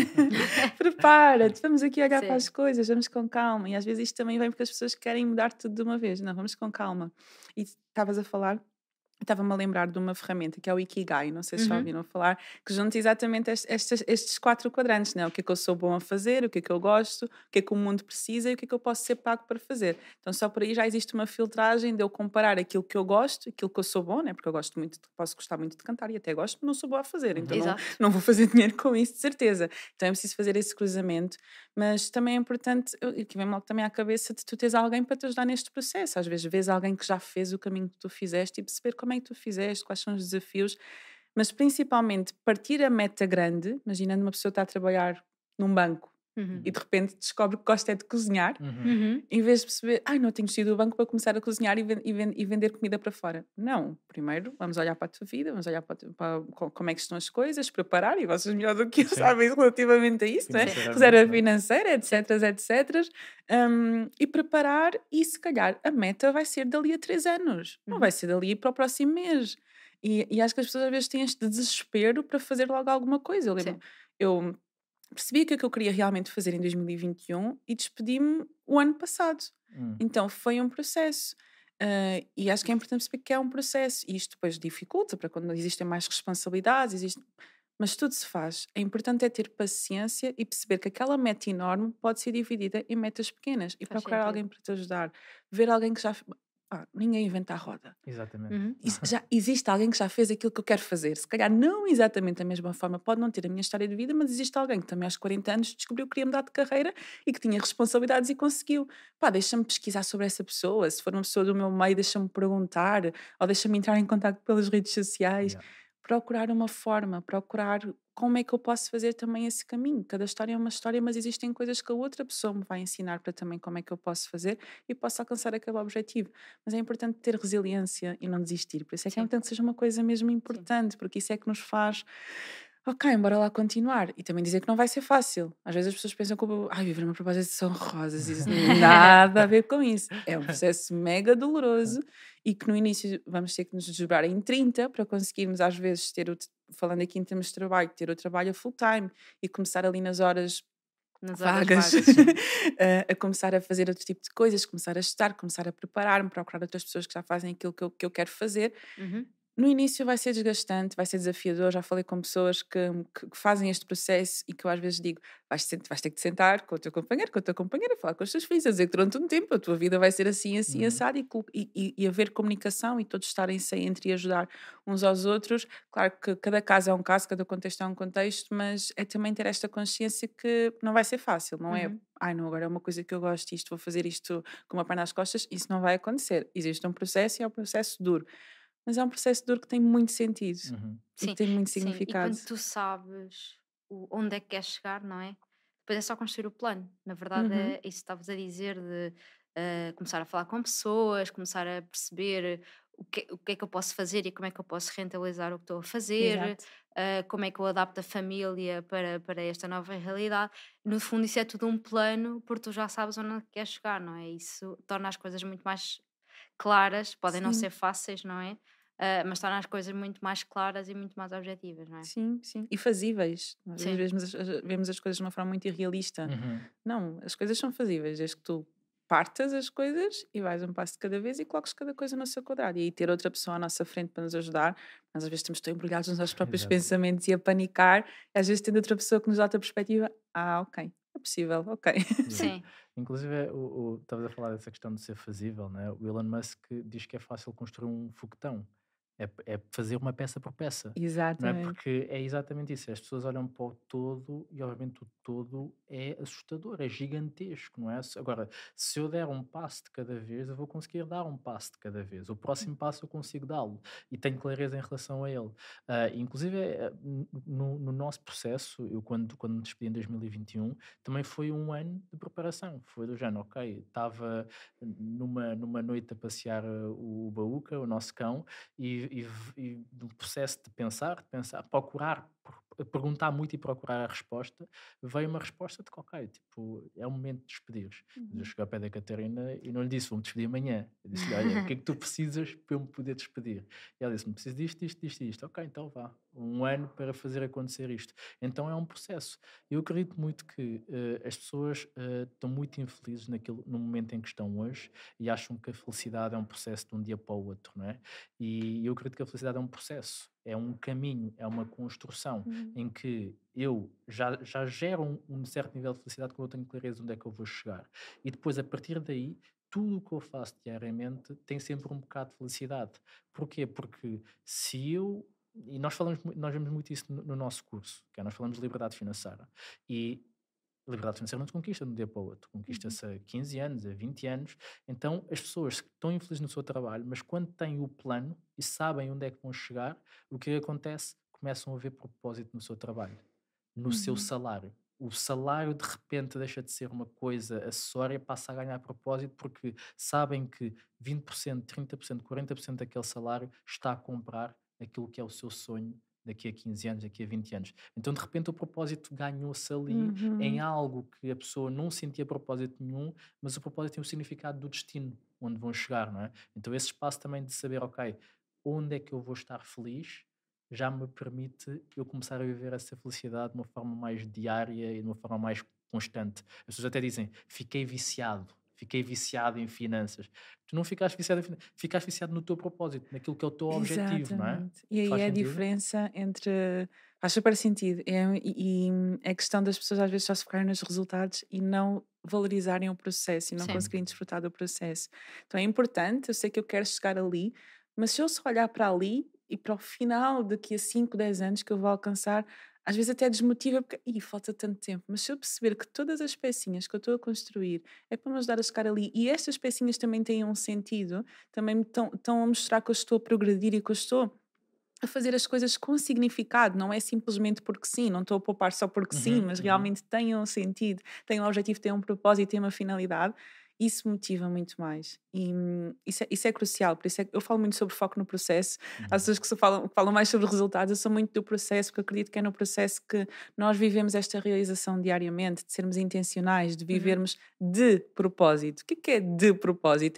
Prepara-te, vamos aqui olhar para as Sim. coisas, vamos com calma. E às vezes isto também vem porque as pessoas querem mudar tudo de uma vez. Não, vamos com calma. E estavas a falar, estava-me a lembrar de uma ferramenta que é o Ikigai, não sei se já Uhum, ouviram falar, que junta exatamente est- estes, estes quatro quadrantes, né? O que é que eu sou bom a fazer, o que é que eu gosto, o que é que o mundo precisa e o que é que eu posso ser pago para fazer. Então só por aí já existe uma filtragem de eu comparar aquilo que eu gosto, aquilo que eu sou bom, né? Porque eu gosto muito, de- posso gostar muito de cantar e até gosto, mas não sou boa a fazer, então Uhum. não, exato. não vou fazer dinheiro com isso, de certeza. Então é preciso fazer esse cruzamento, mas também é importante, eu- e que vem logo também à cabeça de tu teres alguém para te ajudar neste processo. Às vezes vês alguém que já fez o caminho que tu fizeste e perceber como é que tu fizeste, quais são os desafios, mas principalmente partir a meta grande, imaginando uma pessoa que está a trabalhar num banco Uhum, e de repente descobre que gosta é de cozinhar, Uhum. uhum, em vez de perceber, ai, não tenho sido do banco para começar a cozinhar e, ven- e ven- e vender comida para fora. Não, primeiro vamos olhar para a tua vida, vamos olhar para, a tu- para co- como é que estão as coisas, preparar, e vocês melhor do que eu Sim, sabem relativamente a isso, não é? sim, financeiramente, Reserva não é? financeira, sim. etc, etc. Hum, e preparar, e se calhar a meta vai ser dali a três anos, não Uhum, vai ser dali para o próximo mês. E, e acho que as pessoas às vezes têm este desespero para fazer logo alguma coisa. Eu lembro, sim. eu percebi o que é que eu queria realmente fazer em dois mil e vinte e um e despedi-me o ano passado. Hum. Então foi um processo. Ah, e acho que é importante perceber que é um processo. E isto depois dificulta para quando existem mais responsabilidades, existe... mas tudo se faz. É importante é ter paciência e perceber que aquela meta enorme pode ser dividida em metas pequenas e Faz procurar sentido. alguém para te ajudar. Ver alguém que já. Ah, ninguém inventa a roda. Exatamente. Uhum, Isso- já existe alguém que já fez aquilo que eu quero fazer. Se calhar não exatamente da mesma forma, pode não ter a minha história de vida, mas existe alguém que também aos quarenta anos descobriu que queria mudar de carreira e que tinha responsabilidades e conseguiu. Pá, deixa-me pesquisar sobre essa pessoa. Se for uma pessoa do meu meio, deixa-me perguntar ou deixa-me entrar em contato pelas redes sociais. Yeah. Procurar uma forma, procurar como é que eu posso fazer também esse caminho. Cada história é uma história, mas existem coisas que a outra pessoa me vai ensinar para também como é que eu posso fazer e posso alcançar aquele objetivo. Mas é importante ter resiliência e não desistir. Por isso é que é sim, importante que seja uma coisa mesmo sim. importante, porque isso é que nos faz, ok, bora lá continuar. E também dizer que não vai ser fácil. Às vezes as pessoas pensam que ai, viver uma propósito são rosas, e isso não tem nada a ver com isso. É um processo mega doloroso e que no início vamos ter que nos desdobrar em trinta para conseguirmos às vezes ter o, falando aqui em termos de trabalho, ter o trabalho a full time e começar ali nas horas Nas horas vagas, vagas, sim. a, a começar a fazer outro tipo de coisas, começar a estudar, começar a preparar-me, procurar outras pessoas que já fazem aquilo que eu, que eu quero fazer. Uhum, No início vai ser desgastante, vai ser desafiador. Já falei com pessoas que, que- que fazem este processo e que eu às vezes digo: vais, ter- vais ter que te sentar com o teu companheiro, com a tua companheira, falar com os teus filhos, a dizer que durante um tempo a tua vida vai ser assim, assim, Uhum, assado e, col- e, e- e haver comunicação e todos estarem-se entre e ajudar uns aos outros. Claro que cada caso é um caso, cada contexto é um contexto, mas é também ter esta consciência que não vai ser fácil, não é? Uhum. Ai, não, agora é uma coisa que eu gosto, isto, vou fazer isto com uma perna nas costas, isso não vai acontecer. Existe um processo e é um processo duro. Mas é um processo duro que tem muito sentido uhum, e que Sim, tem muito sim. E significado. quando tu sabes o- onde é que queres chegar, não é? Depois é só construir o plano. Na verdade, é Uhum, isso que estavas a dizer de eh, começar a falar com pessoas, começar a perceber o que, o que é que eu posso fazer e como é que eu posso rentabilizar o que estou a fazer, exato. eh, como é que eu adapto a família para, para esta nova realidade. No fundo, isso é tudo um plano, porque tu já sabes onde é que queres chegar, não é? Isso torna as coisas muito mais claras, podem não Sim, ser fáceis, não é? Ah, mas torna as coisas muito mais claras e muito mais objetivas, não é? sim, sim. E fazíveis. Às vezes Sim, vemos as, as- vemos as coisas de uma forma muito irrealista. uhum. Não, as coisas são fazíveis, desde que tu partas as coisas e vais um passo de cada vez e coloques cada coisa no seu quadrado. E aí ter outra pessoa à nossa frente para nos ajudar, nós às vezes estamos tão embrulhados nos nossos próprios Exato. pensamentos e a panicar, e às vezes tendo outra pessoa que nos dá outra perspectiva, ah, ok, é possível, ok. Yeah. sim, Inclusive, o, o, estavas a falar dessa questão de ser fazível, né? O Elon Musk diz que é fácil construir um foguetão. É, p- é fazer uma peça por peça, não é? Exatamente. Porque é exatamente isso. As pessoas olham para o todo e, obviamente, o todo é assustador, é gigantesco, não é? Se- Agora, se eu der um passo de cada vez, eu vou conseguir dar um passo de cada vez. O próximo passo eu consigo dá-lo e tenho clareza em relação a ele. Ah, inclusive, eh, n- no, no nosso processo, eu quando, quando me despedi em dois mil e vinte e um, também foi um ano de preparação. Foi do género, ok, estava numa, numa noite a passear eh, o Baúca, o nosso cão, e, e, v- e no processo de pensar, de pensar, procurar, por- perguntar muito e procurar a resposta, veio uma resposta de que, ok, tipo, é o momento de despedires. Mas eu Uhum. cheguei ao pé da Catarina e não lhe disse, vou-me despedir amanhã. Eu disse-lhe, olha, o que é que tu precisas para eu me poder despedir? E ela disse-me, preciso disto, disto, disto, disto. Ok, então vá. Um ano para fazer acontecer isto. Então é um processo. Eu acredito muito que eh, as pessoas eh, estão muito infelizes naquilo, no momento em que estão hoje e acham que a felicidade é um processo de um dia para o outro, não é? E eu acredito que a felicidade é um processo, é um caminho, é uma construção Uhum. em que eu já, já gero um, um certo nível de felicidade quando eu tenho clareza de onde é que eu vou chegar. E depois, a partir daí, tudo o que eu faço diariamente tem sempre um bocado de felicidade. Porquê? Porque se eu. E nós falamos, mu- nós vemos muito isso no, no nosso curso, que é, nós falamos de liberdade financeira. E a liberdade financeira não se conquista de um dia para o outro, Uhum. conquista-se a quinze anos, a vinte anos. Então, as pessoas que estão infelizes no seu trabalho, mas quando têm o plano e sabem onde é que vão chegar, o que acontece? Começam a ver propósito no seu trabalho, no seu Uhum. salário. O salário de repente deixa de ser uma coisa acessória, passa a ganhar propósito porque sabem que vinte por cento, trinta por cento, quarenta por cento daquele salário está a comprar aquilo que é o seu sonho daqui a quinze anos, daqui a vinte anos. Então, de repente, o propósito ganhou-se ali em Uhum. algo que a pessoa não sentia propósito nenhum, mas o propósito tem o significado do destino, onde vão chegar, não é? Então, esse espaço também de saber, ok, onde é que eu vou estar feliz, já me permite eu começar a viver essa felicidade de uma forma mais diária e de uma forma mais constante. As pessoas até dizem, fiquei viciado, fiquei viciado em finanças. Tu não ficaste viciado em finanças, ficaste viciado no teu propósito, naquilo que é o teu objetivo, não é? Exatamente. E aí Faz é a sentido? diferença entre. Faz super sentido. É, e, e é questão das pessoas às vezes só se focarem nos resultados e não valorizarem o processo e não sim, conseguirem Uhum. desfrutar do processo. Então é importante, eu sei que eu quero chegar ali, mas se eu só olhar para ali e para o final, daqui a cinco dez anos que eu vou alcançar, às vezes até desmotiva porque Ih, falta tanto tempo. Mas se eu perceber que todas as pecinhas que eu estou a construir é para me ajudar a chegar ali e estas pecinhas também têm um sentido, também me estão, estão a mostrar que eu estou a progredir e que eu estou a fazer as coisas com significado, não é simplesmente porque sim, não estou a poupar só porque sim, Uhum, mas uhum. realmente tem um sentido, tem um objetivo, tem um propósito, tem uma finalidade, isso motiva muito mais. E hum, isso é, isso é crucial, por isso é que eu falo muito sobre foco no processo. As Uhum. pessoas que só falam, falam mais sobre resultados, eu sou muito do processo, porque eu acredito que é no processo que nós vivemos esta realização diariamente, de sermos intencionais, de uhum, vivermos de propósito. O que é que é de propósito? É eu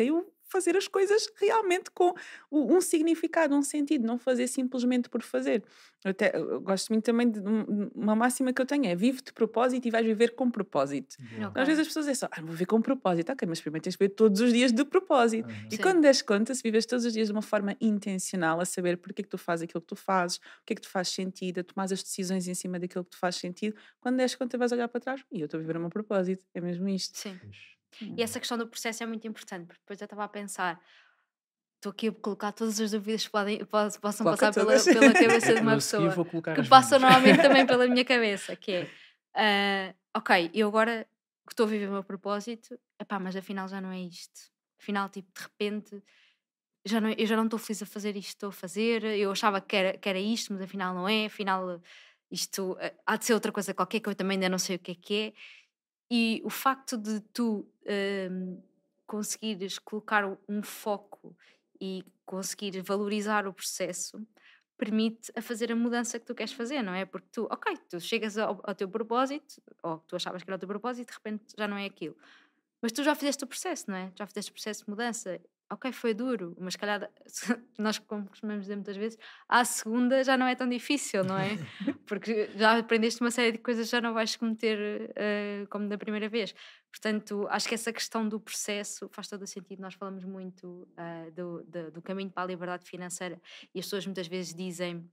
fazer as coisas realmente com o- um significado, um sentido, não fazer simplesmente por fazer. Eu, até, eu gosto muito também de um- uma máxima que eu tenho é vive de propósito e vais viver com propósito. Boa. Ok. Às vezes as pessoas dizem só, ah, vou viver com propósito. Ok, mas primeiro tens de viver todos os dias de propósito. Aham. E Sim. quando des conta, se vives todos os dias de uma forma intencional, a saber porque é que tu fazes aquilo que tu fazes, o que é que te faz sentido, a tomar as decisões em cima daquilo que te faz sentido, quando des conta vais olhar para trás e eu estou a viver o meu propósito. É mesmo isto. Sim. Fixe. Hum. E essa questão do processo é muito importante, porque depois eu estava a pensar, estou aqui a colocar todas as dúvidas que podem, pos- possam Coloca passar pela, todas. pela cabeça Eu, de eu uma a seguir pessoa, vou colocar que as passam minhas. normalmente também pela minha cabeça, que é, ah, ok, eu agora que estou a viver o meu propósito, epá, mas afinal já não é isto. Afinal, tipo, de repente, já não, eu já não estou feliz a fazer isto que estou a fazer, eu achava que era, que era isto, mas afinal não é, afinal isto ah, há de ser outra coisa qualquer que eu também ainda não sei o que é que é. E o facto de tu hum, conseguires colocar o- um foco e conseguir valorizar o processo permite a fazer a mudança que tu queres fazer, não é? Porque tu, ok, tu chegas ao, ao teu propósito, ou tu achavas que era o teu propósito, de repente já não é aquilo. Mas tu já fizeste o processo, não é? Já fizeste o processo de mudança. Ok, foi duro, mas se calhar nós, como costumamos dizer muitas vezes, à segunda já não é tão difícil, não é? Porque já aprendeste uma série de coisas que já não vais cometer eh, como da primeira vez. Portanto, acho que essa questão do processo faz todo o sentido. Nós falamos muito ah, do, do, do caminho para a liberdade financeira e as pessoas muitas vezes dizem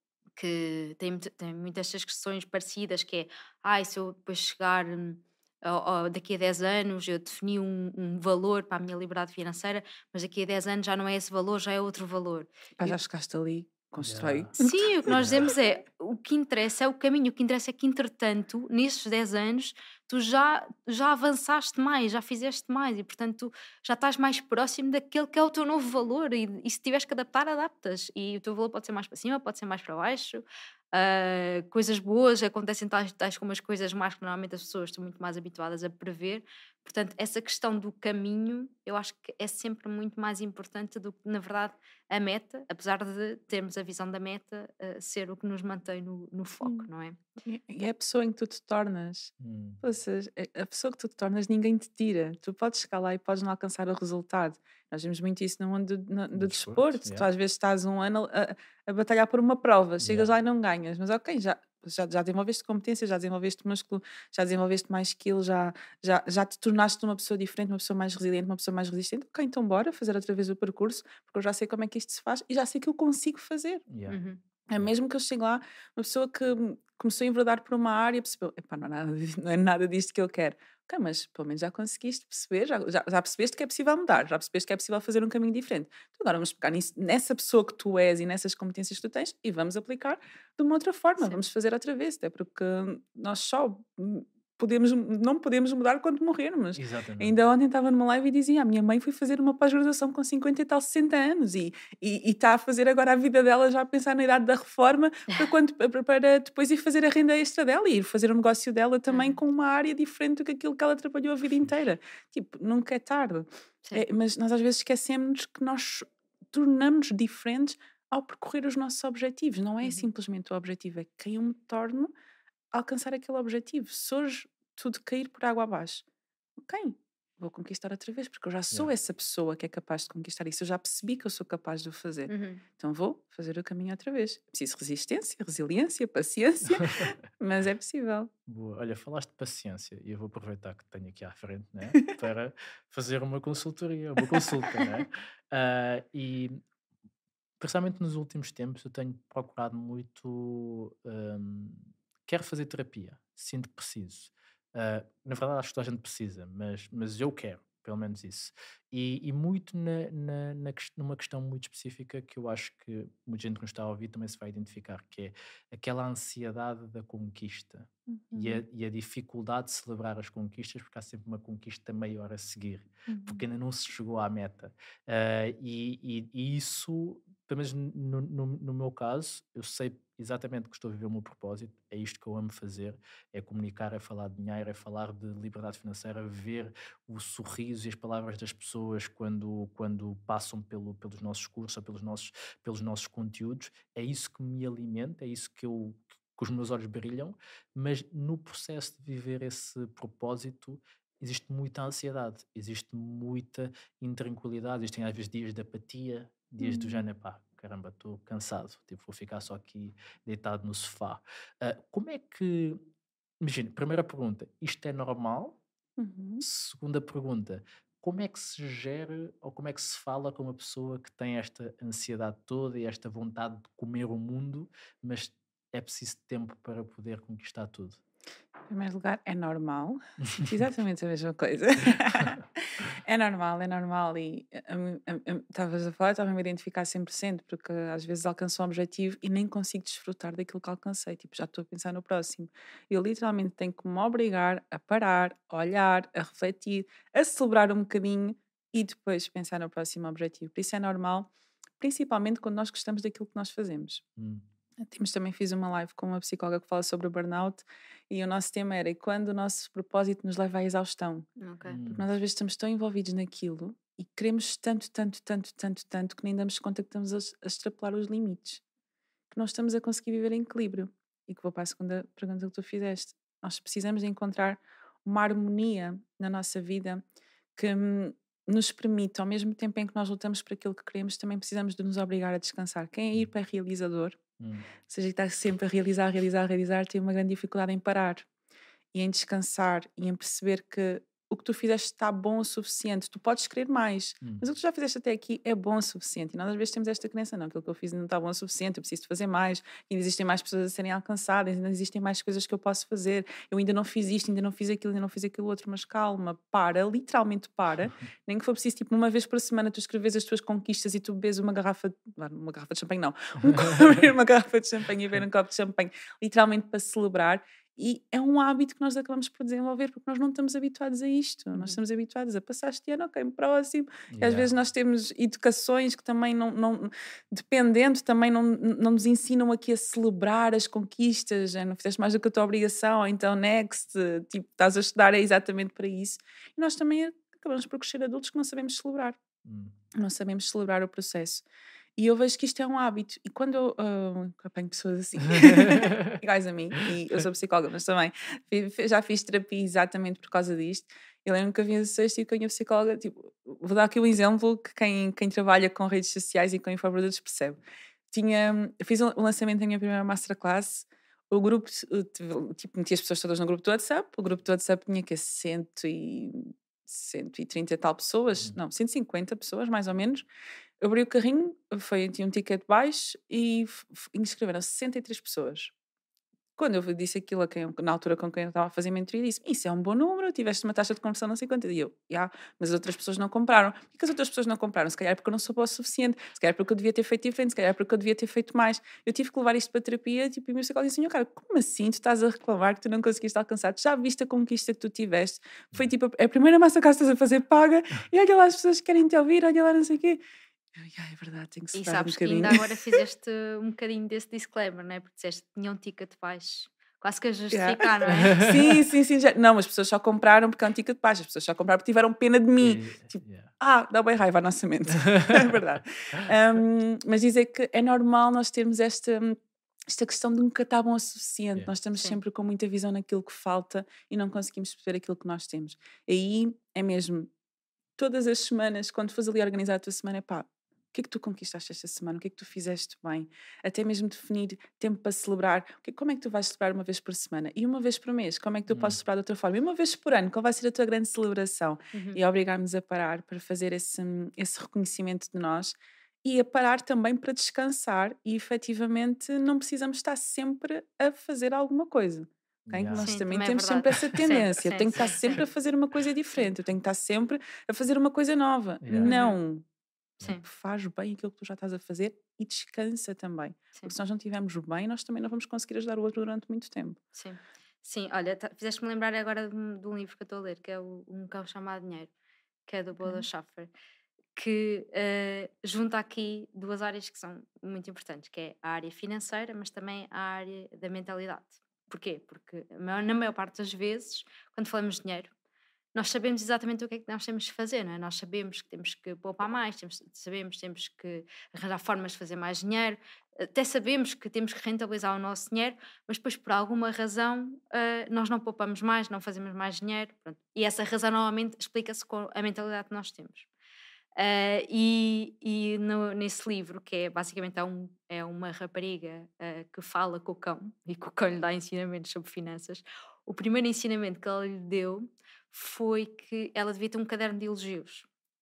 que têm, muito- têm muitas estas questões parecidas, que é, ai, se eu depois chegar hum, ao- ao- daqui a dez anos, eu defini um, um valor para a minha liberdade financeira, mas daqui a dez anos já não é esse valor, já é outro valor. Pá, E já chegaste ali, constrói. Yeah. sim, o que nós Yeah. dizemos é, o que interessa é o caminho, o que interessa é que, entretanto, nesses dez anos, tu já, já avançaste mais, já fizeste mais e, portanto, já estás mais próximo daquele que é o teu novo valor e, e se tiveres que adaptar, adaptas. E o teu valor pode ser mais para cima, pode ser mais para baixo. Ah, coisas boas acontecem tais, tais como as coisas más que normalmente as pessoas estão muito mais habituadas a prever. Portanto, essa questão do caminho, eu acho que é sempre muito mais importante do que, na verdade, a meta, apesar de termos a visão da meta uh, ser o que nos mantém no, no foco, Sim. não é? E e é a pessoa em que tu te tornas. Hum. Ou seja, a a pessoa que tu te tornas, ninguém te tira. Tu podes chegar lá e podes não alcançar o resultado. Nós vemos muito isso no mundo do, no- do No desporto, desporto. Tu yeah. às vezes estás um ano a, a batalhar por uma prova, chegas Yeah. lá e não ganhas, mas ok, já, já, já desenvolveste competência, já desenvolveste músculo, já desenvolveste mais skill, já, já, já te tornaste uma pessoa diferente, uma pessoa mais resiliente, uma pessoa mais resistente. Ok, então bora fazer outra vez o percurso, porque eu já sei como é que isto se faz e já sei que eu consigo fazer. Yeah. Uhum. É Yeah. mesmo que eu chegue lá, uma pessoa que hum, começou a enverdar por uma área e percebeu, epá, não, é nada, disto- não é nada disto que eu quero. Ok, mas pelo menos já conseguiste perceber, já, já, já percebeste que é possível mudar, já percebeste que é possível fazer um caminho diferente. Então agora vamos pegar nisso- nessa pessoa que tu és e nessas competências que tu tens e vamos aplicar de uma outra forma, Sim. vamos fazer outra vez, até porque nós só hum, podemos, não podemos mudar quando morrermos. Exatamente. Ainda ontem estava numa live e dizia, a minha mãe foi fazer uma pós-graduação com cinquenta e tal, sessenta anos e e está a fazer agora a vida dela já a pensar na idade da reforma para, quando, para, para depois ir fazer a renda extra dela e ir fazer o negócio dela também Uhum. com uma área diferente do que aquilo que ela trabalhou a vida Fixe. inteira. Tipo, nunca é tarde. Sim. É, mas nós às vezes esquecemos que nós tornamos diferentes ao percorrer os nossos objetivos. Não é Uhum. simplesmente o objetivo, é quem eu me torno a alcançar aquele objetivo. Se hoje tudo cair por água abaixo, ok, vou conquistar outra vez, porque eu já sou Yeah. essa pessoa que é capaz de conquistar isso. Eu já percebi que eu sou capaz de o fazer. Uhum. Então vou fazer o caminho outra vez. É preciso resistência, resiliência, paciência, mas é possível. Boa. Olha, falaste de paciência e eu vou aproveitar que tenho aqui à frente, né, para fazer uma consultoria, uma consulta, né? Ah, e principalmente nos últimos tempos eu tenho procurado muito, hum, quero fazer terapia, sinto que preciso. Ah, na verdade acho que toda a gente precisa, mas, mas eu quero, pelo menos isso. E, e muito na, na, na ques- numa questão muito específica que eu acho que muita gente que nos está a ouvir também se vai identificar, que é aquela ansiedade da conquista e a, Uhum, e a dificuldade de celebrar as conquistas, porque há sempre uma conquista maior a seguir, porque uhum, ainda não se chegou à meta. Ah, e, e- e isso, pelo menos no, no- no meu caso, eu sei exatamente que estou a viver o meu propósito, é isto que eu amo fazer, é comunicar, é falar de dinheiro, é falar de liberdade financeira, ver o sorriso e as palavras das pessoas quando, quando passam pelo, pelos nossos cursos ou pelos nossos, pelos nossos conteúdos, é isso que me alimenta, é isso que eu que os meus olhos brilham, mas no processo de viver esse propósito existe muita ansiedade, existe muita intranquilidade, existem às vezes dias de apatia, dias do Hum. género, pá, caramba, estou cansado, tipo, vou ficar só aqui deitado no sofá. Ah, como é que, imagina, primeira pergunta, isto é normal? Uhum. Segunda pergunta, como é que se gera ou como é que se fala com uma pessoa que tem esta ansiedade toda e esta vontade de comer o mundo, mas é preciso tempo para poder conquistar tudo? Em primeiro lugar, é normal. Sinto exatamente a mesma coisa. É normal, é normal. E a mim- a- a- estavas a falar, estava a me identificar cem por cento, porque às vezes alcanço um objetivo e nem consigo desfrutar daquilo que alcancei. Tipo, já estou a pensar no próximo. Eu literalmente tenho que me obrigar a parar, a olhar, a refletir, a celebrar um bocadinho e depois pensar no próximo objetivo. Por isso é normal, principalmente quando nós gostamos daquilo que nós fazemos. Hum, Temos também fiz uma live com uma psicóloga que fala sobre o burnout e o nosso tema era: "E quando o nosso propósito nos leva à exaustão?" Ok. Porque hum, nós às vezes estamos tão envolvidos naquilo e queremos tanto, tanto, tanto, tanto, tanto que nem damos conta que estamos a, a extrapolar os limites, que não estamos a conseguir viver em equilíbrio. E que vou para a segunda pergunta que tu fizeste. Nós precisamos de encontrar uma harmonia na nossa vida que hum, nos permita, ao mesmo tempo em que nós lutamos por aquilo que queremos, também precisamos de nos obrigar a descansar. Quem é ir hum, para realizador, hum, ou seja, que está sempre a realizar, realizar, realizar, tem uma grande dificuldade em parar e em descansar e em perceber que o que tu fizeste está bom o suficiente. Tu podes querer mais, hum. mas o que tu já fizeste até aqui é bom o suficiente. E nós às vezes temos esta crença: não, aquilo que eu fiz não está bom o suficiente, eu preciso de fazer mais, ainda existem mais pessoas a serem alcançadas, ainda existem mais coisas que eu posso fazer, eu ainda não fiz isto, ainda não fiz aquilo, ainda não fiz aquilo outro. Mas calma, para, literalmente para. Nem que for preciso, tipo, uma vez por semana tu escreves as tuas conquistas e tu bebes uma garrafa, uma garrafa de champanhe não, um, abrir uma garrafa de champanhe e beber um copo de champanhe, literalmente para celebrar. E é um hábito que nós acabamos por desenvolver porque nós não estamos habituados a isto. Nós Uhum. estamos habituados a passar este ano, ok, próximo. E às Yeah. vezes nós temos educações que também não, não dependendo, também não, não nos ensinam aqui a celebrar as conquistas. Já não fizeste mais do que a tua obrigação, ou então next, tipo, estás a estudar é exatamente para isso. E nós também acabamos por crescer adultos que não sabemos celebrar. Hum. Não sabemos celebrar o processo. E eu vejo que isto é um hábito. E quando eu ah, apanho pessoas assim, iguais a mim, e eu sou psicóloga, mas também fi- fi- já fiz terapia exatamente por causa disto. Eu lembro que havia sexta e que a minha psicóloga, tipo, vou dar aqui um exemplo que quem, quem trabalha com redes sociais e com infoprodutos percebe. Tinha, eu fiz um um lançamento da minha primeira masterclass. O grupo, eh, tive- tipo, meti as pessoas todas no grupo do WhatsApp. O grupo do WhatsApp tinha que cento e, cento e trinta e tal pessoas, Uhum. não, cento e cinquenta pessoas mais ou menos. Eu abri o carrinho, foi, tinha um ticket baixo e f- f- inscreveram-se sessenta e três pessoas. Quando eu disse aquilo a quem, na altura com quem eu estava a fazer a mentoria, disse: "Isso é um bom número, tiveste uma taxa de conversão não sei quanto." E eu: "Já, mas as outras pessoas não compraram." Por que as outras pessoas não compraram? Se calhar porque eu não sou boa o suficiente, se calhar porque eu devia ter feito diferente, se calhar porque eu devia ter feito mais. Eu tive que levar isto para a terapia, tipo, e o meu psicólogo disse: "Minha cara, como assim tu estás a reclamar que tu não conseguiste alcançar? Tu já viste a conquista que tu tiveste? Foi Yeah. tipo, a a primeira massa que estás a fazer paga, e olha lá as pessoas que querem te ouvir, olha lá não sei o quê." Eu: "Ya, é verdade, tenho que E separar um sabes que bocadinho." ainda agora fizeste um bocadinho desse disclaimer, não é? Porque disseste que tinha um ticket baixo. Quase que a Yeah. justificar, não é? Sim, sim, sim. Já... Não, as pessoas só compraram porque é um ticket de baixa. As pessoas só compraram porque tiveram pena de mim. E- Tipo, yeah. ah, dá bem raiva à nossa mente. É verdade. Um, mas dizer que é normal nós termos esta, esta questão de nunca estar bom o suficiente. Yeah. Nós estamos Sim. sempre com muita visão naquilo que falta e não conseguimos perceber aquilo que nós temos. Aí é mesmo, todas as semanas, quando fores ali organizar a tua semana, pá, o que é que tu conquistaste esta semana? O que é que tu fizeste bem? Até mesmo definir tempo para celebrar. O que- Como é que tu vais celebrar uma vez por semana? E uma vez por mês? Como é que tu podes Hum. celebrar de outra forma? E uma vez por ano? Qual vai ser a tua grande celebração? Uhum. E obrigar-nos a parar para fazer esse, esse reconhecimento de nós e a parar também para descansar e efetivamente não precisamos estar sempre a fazer alguma coisa. Ok? Yeah. Nós Sim, também também é temos verdade. sempre essa Sim, tendência. Eu sim, tenho que estar sim, sempre sim. a fazer uma coisa Sim. diferente. Eu tenho que estar sempre a fazer uma coisa nova. Yeah. Uhum. Não. Yeah. Sim, Faz bem aquilo que tu já estás a fazer e descansa também. sim, Porque se nós não estivermos bem, nós também não vamos conseguir ajudar o outro durante muito tempo. sim. Sim, olha, tá- fizeste-me lembrar agora de um, de um livro que eu estou a ler, que é o Um Cão Chamado Dinheiro, que é do Bodo Ok? Schaffer, que eh, junta aqui duas áreas que são muito importantes, que é a área financeira, mas também a área da mentalidade. Porquê? Porque a maior- na maior parte das vezes, quando falamos de dinheiro, nós sabemos exatamente o que é que nós temos de fazer, não é? Nós sabemos que temos que poupar mais, temos, sabemos que temos que arranjar formas de fazer mais dinheiro, até sabemos que temos que rentabilizar o nosso dinheiro, mas depois por alguma razão uh, nós não poupamos mais, não fazemos mais dinheiro, pronto. E essa razão normalmente explica-se com a mentalidade que nós temos. Uh, e e no, nesse livro, que é basicamente é, um, é uma rapariga uh, que fala com o cão e que o cão lhe dá ensinamentos sobre finanças, o primeiro ensinamento que ela lhe deu foi que ela devia ter um caderno de elogios,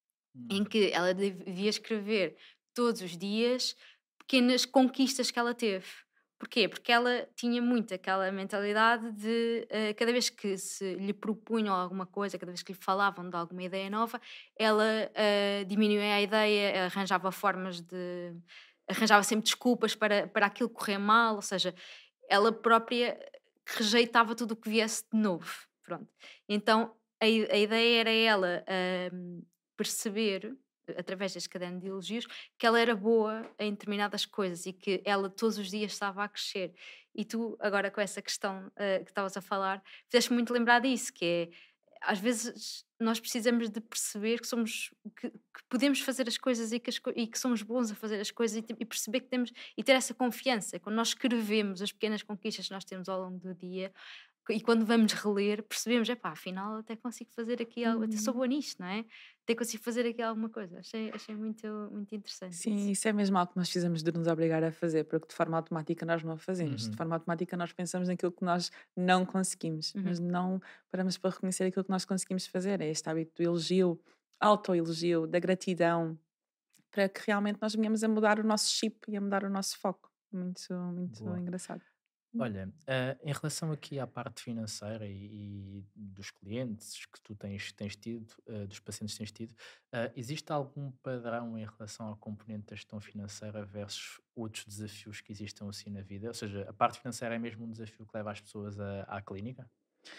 em Hum, que ela devia escrever todos os dias pequenas conquistas que ela teve. Porquê? Porque ela tinha muito aquela mentalidade de uh, cada vez que se lhe propunham alguma coisa, cada vez que lhe falavam de alguma ideia nova, ela uh, diminuía a ideia, arranjava formas de. Arranjava sempre desculpas para, para aquilo correr mal, ou seja, ela própria rejeitava tudo o que viesse de novo. Pronto. Então a, a ideia era ela uh, perceber através deste caderno de elogios, que ela era boa em determinadas coisas e que ela todos os dias estava a crescer. E tu, agora com essa questão uh, que estavas a falar, fizeste muito lembrar disso, que é, às vezes nós precisamos de perceber que somos, que, que podemos fazer as coisas e que, as, e que somos bons a fazer as coisas e, e perceber que temos, e ter essa confiança. Quando nós escrevemos as pequenas conquistas que nós temos ao longo do dia, e quando vamos reler, percebemos, epá, afinal até consigo fazer aqui algo, até sou Uhum. boa nisto, não é? Até consigo fazer aqui alguma coisa. Achei, achei muito, muito interessante Sim, isso. isso é mesmo algo que nós precisamos de nos obrigar a fazer, porque de forma automática nós não o fazemos. De uhum, forma automática nós pensamos naquilo que nós não conseguimos, Uhum. mas não paramos para reconhecer aquilo que nós conseguimos fazer. É este hábito do elogio, autoelogio, da gratidão, para que realmente nós venhamos a mudar o nosso chip e a mudar o nosso foco. Muito, muito boa. engraçado. Olha, eh, em relação aqui à parte financeira e, e dos clientes que tu tens, tens tido, eh, dos pacientes que tens tido, eh, existe algum padrão em relação à componente da gestão financeira versus outros desafios que existam assim na vida? Ou seja, a parte financeira é mesmo um desafio que leva as pessoas a- à clínica?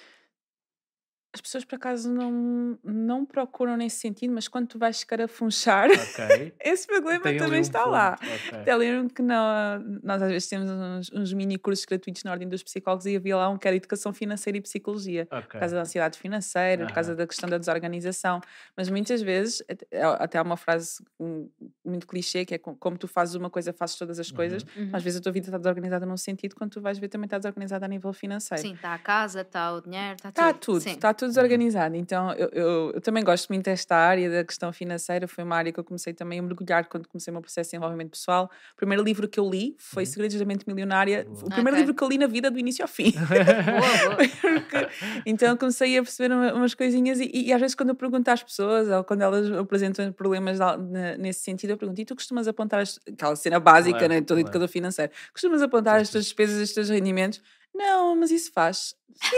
As pessoas por acaso não, não procuram nesse sentido, mas quando tu vais escarafunchar, Ok, esse problema tem ali também um está lá. ponto, ok. Até lembro-me que nó- nós às vezes temos uns, uns mini cursos gratuitos na Ordem dos Psicólogos e havia lá um que era Educação Financeira e Psicologia, Ok. por causa da ansiedade financeira, por causa Aham. da questão da desorganização. Mas muitas vezes, até até há uma frase hum, muito clichê que é com- como tu fazes uma coisa, fazes todas as coisas. Uhum. Uhum. Às vezes a tua vida está desorganizada num sentido, quando tu vais ver também está desorganizada a nível financeiro. Sim, está a casa, está o dinheiro, está Está tudo. tudo, Sim. está tudo Uhum. desorganizado. Então, eu, eu, eu também gosto muito desta área da questão financeira. Foi uma área que eu comecei também a mergulhar quando comecei o meu processo de desenvolvimento pessoal. O primeiro livro que eu li foi Uhum. Segredos da Mente Milionária. Boa. O primeiro Ok. livro que eu li na vida, do início ao fim. Boa, boa. Porque- então, eu comecei a perceber uma- umas coisinhas. E, e às vezes, quando eu pergunto às pessoas, ou quando elas apresentam problemas de al- na- nesse sentido, eu pergunto: e tu costumas apontar as, aquela cena básica, Claro, né, de todo claro. educador financeiro? Costumas apontar as tuas Estas- despesas, os teus rendimentos? Não, mas isso faz.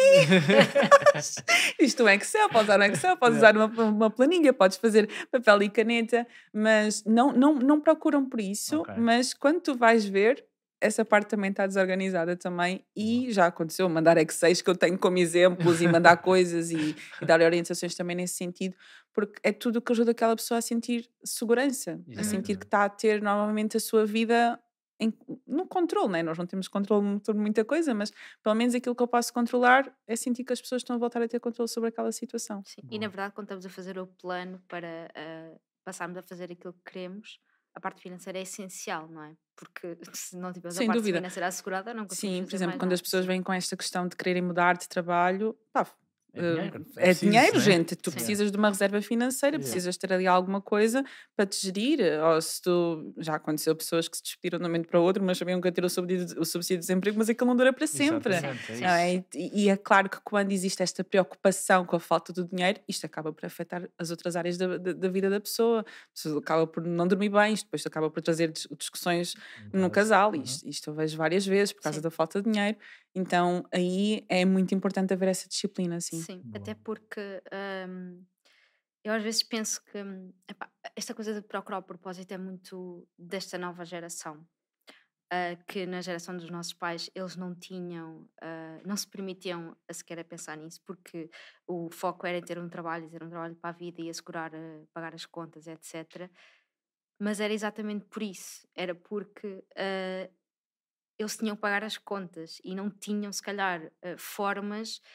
Isto é Excel, podes usar no Excel, podes usar Yeah. uma, uma planilha, podes fazer papel e caneta, mas não, não, não procuram por isso. Ok, Mas quando tu vais ver, essa parte também está desorganizada também. boa. E já aconteceu mandar Excels que eu tenho como exemplos e mandar coisas e, e dar orientações também nesse sentido, porque é tudo o que ajuda aquela pessoa a sentir segurança, a sentir que Exatamente. está a ter novamente a sua vida em, no controle, né? Nós não temos controle sobre muita coisa, mas pelo menos aquilo que eu posso controlar é sentir que as pessoas estão a voltar a ter controle sobre aquela situação. Sim. E na Boa. verdade, quando estamos a fazer o plano para ah, passarmos a fazer aquilo que queremos, a parte financeira é essencial, não é? Porque se não tivermos a Sem parte dúvida. financeira assegurada, não conseguimos Sim, por fazer exemplo, mais quando as nada. pessoas Sim. vêm com esta questão de quererem mudar de trabalho, pá, É eh, dinheiro, é é preciso, dinheiro, né? gente. Tu Sim. precisas de uma reserva financeira, Yeah. precisas ter ali alguma coisa para te gerir. Ou se tu. Já aconteceu pessoas que se despediram de um momento para o outro, mas sabiam que ia ter o subsídio, o subsídio de desemprego, mas aquilo não dura para sempre. Exatamente, é Sim. Não é? isso. E, e é claro que quando existe esta preocupação com a falta do dinheiro, isto acaba por afetar as outras áreas da, da, da vida da pessoa. A pessoa acaba por não dormir bem, isto depois acaba por trazer dis- discussões Em no casa. casal. Uhum. Isto, isto eu vejo várias vezes por causa Sim. da falta de dinheiro. Então aí é muito importante haver essa disciplina, assim. Sim, Boa. até porque hum, eu às vezes penso que hum, epá, esta coisa de procurar o propósito é muito desta nova geração. ah, que na geração dos nossos pais eles não tinham, ah, não se permitiam a sequer a pensar nisso, porque o foco era em ter um trabalho, ter um trabalho para a vida e assegurar, ah, pagar as contas, etcétera. Mas era exatamente por isso, era porque ah, eles tinham que pagar as contas e não tinham, se calhar, ah, formas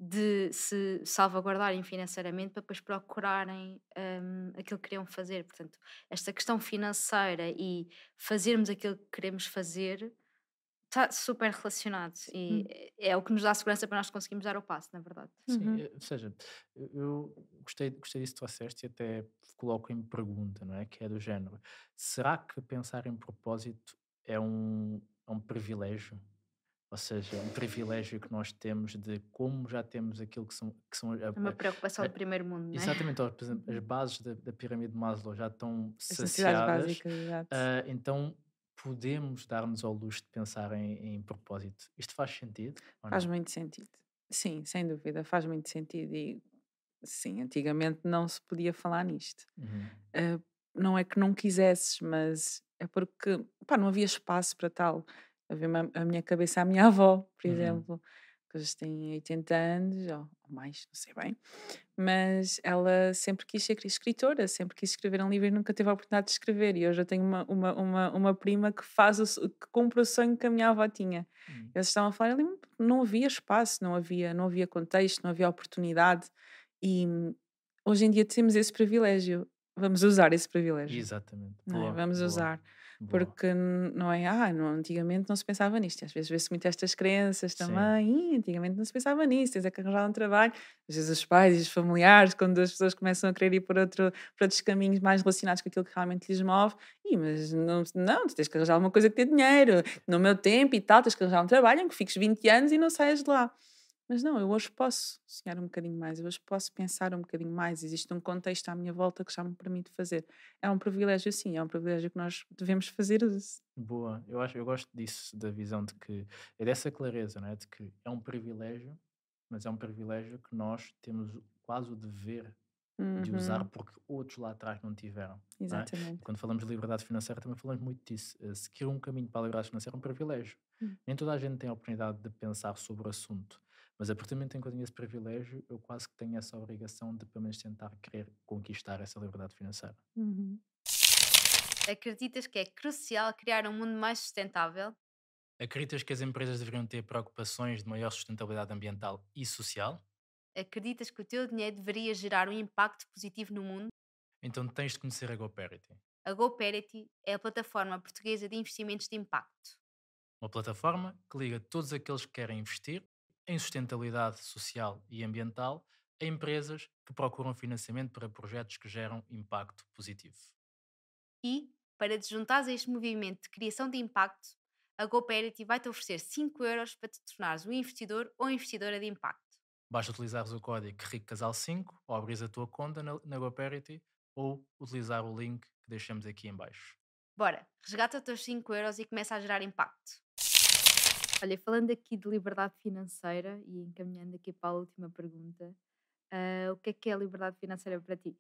de se salvaguardarem financeiramente para depois procurarem hum, aquilo que queriam fazer. Portanto, esta questão financeira e fazermos aquilo que queremos fazer está super relacionado e Hum, é é o que nos dá segurança para nós conseguirmos dar o passo, na verdade. Sim, uhum. eh, ou seja, eu eu gostei, gostei disso que tu disseste e até coloco em pergunta, não é? Que é do género: será que pensar em propósito é um, é um privilégio? Ou seja, é um privilégio que nós temos de como já temos aquilo que são, que são a- É uma a- preocupação do a- primeiro mundo, não é? exatamente, ó, por exemplo, as Uhum. bases da, da pirâmide de Maslow já estão As necessidades saciadas, básicas, exato. ah, então podemos dar-nos ao luxo de pensar em, em propósito. Isto faz sentido ou Faz não? muito sentido. Sim, sem dúvida, faz muito sentido. E sim, antigamente não se podia falar nisto. Uhum, Ah, não é que não quisesses, mas é porque pá, não havia espaço para tal. Havia uma- a minha cabeça, a minha avó, por uhum, exemplo, que hoje tem oitenta anos, ou ou mais, não sei bem, mas ela sempre quis ser escritora, sempre quis escrever um livro e nunca teve a oportunidade de escrever. E hoje eu tenho uma, uma, uma, uma prima que faz o, so- que cumpre o sonho que a minha avó tinha. uhum. Eles estavam a falar, ali não havia espaço, não havia, não havia contexto, não havia oportunidade. E hum, hoje em dia temos esse privilégio. Vamos usar esse privilégio, Exatamente. não é? Boa, Vamos boa, usar. boa. Porque n- não é, ah, não, antigamente não se pensava nisto. E às vezes vê-se muito estas crenças Sim. também. "Ih, antigamente não se pensava nisso, tens é que arranjar um trabalho." Às vezes os pais e os familiares, quando as pessoas começam a querer ir por, outro, por outros caminhos mais relacionados com aquilo que realmente lhes move, "Ih, mas não, não, tu tens que arranjar alguma coisa que dê dinheiro, no meu tempo e tal, tens que arranjar um trabalho em que fiques vinte anos e não saias de lá." Mas não, eu hoje posso sonhar um bocadinho mais, eu hoje posso pensar um bocadinho mais, existe um contexto à minha volta que já me permite fazer. É um privilégio, sim, é um privilégio que nós devemos fazer uso. Boa, eu acho, eu gosto disso, da visão de que é dessa clareza, não é? De que é um privilégio, mas é um privilégio que nós temos o- quase o dever de usar Uhum, porque outros lá atrás não tiveram, não é? E exatamente. quando falamos de liberdade financeira também falamos muito disso. Eh, Seguir um caminho para a liberdade financeira é um privilégio. Hum. Nem toda a gente tem a oportunidade de pensar sobre o assunto, mas a partir do momento em que eu tenho esse privilégio, eu quase que tenho essa obrigação de pelo menos tentar querer conquistar essa liberdade financeira. Uhum. Acreditas que é crucial criar um mundo mais sustentável? Acreditas que as empresas deveriam ter preocupações de maior sustentabilidade ambiental e social? Acreditas que o teu dinheiro deveria gerar um impacto positivo no mundo? Então tens de conhecer a GoParity, A GoParity é a plataforma portuguesa de investimentos de impacto. uma plataforma que liga todos aqueles que querem investir em sustentabilidade social e ambiental a empresas que procuram financiamento para projetos que geram impacto positivo. E, para te juntares a este movimento de criação de impacto, a GoParity vai-te oferecer cinco euros para te tornares um investidor ou investidora de impacto. Basta utilizares o código RICCASAL cinco ou abrir a tua conta na, na GoParity ou utilizar o link que deixamos aqui em baixo. Bora, resgata os teus cinco euros e começa a gerar impacto. Olha, falando aqui de liberdade financeira e encaminhando aqui para a última pergunta, ah, o que é que é a liberdade financeira para ti?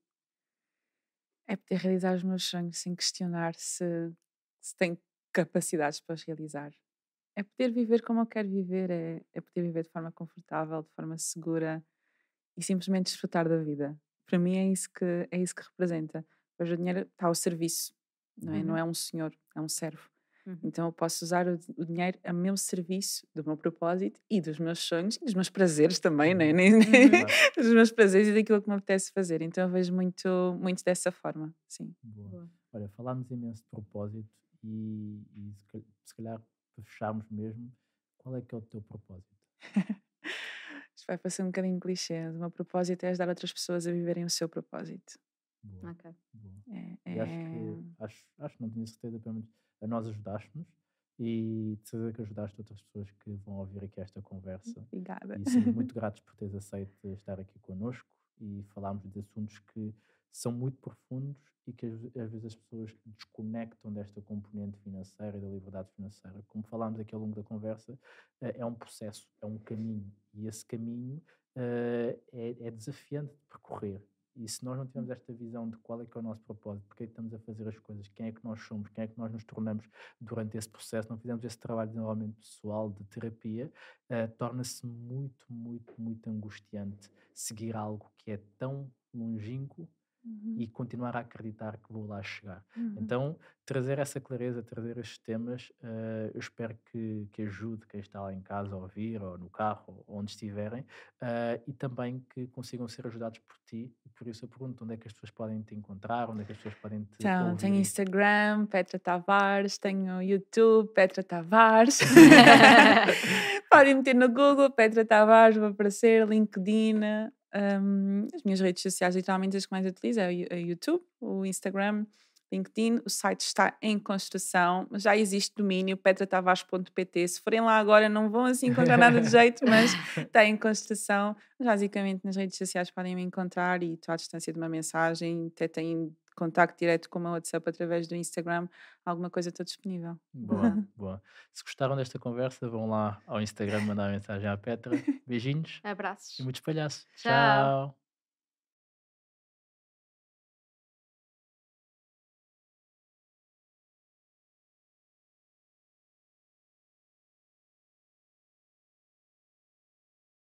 É poder realizar os meus sonhos sem questionar se, se tenho capacidades para os realizar. É poder viver como eu quero viver, é, é poder viver de forma confortável, de forma segura e simplesmente desfrutar da vida. Para mim é isso que, é isso que representa. Hoje o dinheiro está ao serviço, não é? Não Uhum, é um senhor, é um servo. uhum, Então eu posso usar o, di- o dinheiro a meu serviço, do meu propósito e dos meus sonhos e dos meus prazeres também, né? Uhum. Nem, nem- uhum. Claro. dos meus prazeres e daquilo que me apetece fazer. Então eu vejo muito, muito dessa forma, sim. Boa. Boa. Olha, falámos imenso de propósito e, e se cal- se calhar para fecharmos mesmo, qual é que é o teu propósito? Isto vai parecer um bocadinho clichê, mas o meu propósito é ajudar outras pessoas a viverem o seu propósito. Boa, Ok. boa. É, E acho é... que, acho, acho que não tinha certeza, pelo menos a nós ajudaste-nos e de certeza que ajudaste outras pessoas que vão ouvir aqui esta conversa. Obrigada. E somos muito gratos por teres aceito estar aqui connosco e falarmos de assuntos que são muito profundos e que às às vezes as pessoas desconectam desta componente financeira e da liberdade financeira. Como falámos aqui ao longo da conversa, eh, é um processo, é um caminho e esse caminho eh, é, é desafiante de percorrer. E se nós não tivermos esta visão de qual é que é o nosso propósito, porque é que estamos a fazer as coisas, quem é que nós somos, quem é que nós nos tornamos durante esse processo, não fizemos esse trabalho de desenvolvimento pessoal, de terapia, eh, torna-se muito, muito, muito angustiante seguir algo que é tão longínquo Uhum. e continuar a acreditar que vou lá chegar. Uhum. Então, trazer essa clareza, trazer estes temas, eh, eu espero que, que ajude quem está lá em casa a ouvir, ou no carro, ou onde estiverem, eh, e também que consigam ser ajudados por ti. E por isso eu pergunto onde é que as pessoas podem te encontrar, onde é que as pessoas podem te Então, tenho ouvir. Instagram, Petra Tavares, tenho YouTube, Petra Tavares. Podem meter no Google, Petra Tavares, vou aparecer, LinkedIn. hum, as minhas redes sociais, literalmente, as que mais utilizo é o Yu- é o YouTube, o Instagram, LinkedIn. O site está em construção, mas já existe domínio, petra tavares ponto pt. Se forem lá agora, não vão assim encontrar nada de jeito, mas está em construção. Mas, basicamente, nas redes sociais podem me encontrar e estou à distância de uma mensagem, até têm contacto direto com o meu WhatsApp através do Instagram, alguma coisa estou disponível. Boa, boa. Se gostaram desta conversa, vão lá ao Instagram mandar mensagem à Petra. Beijinhos e Abraços. muitos palhaços. Tchau. Tchau.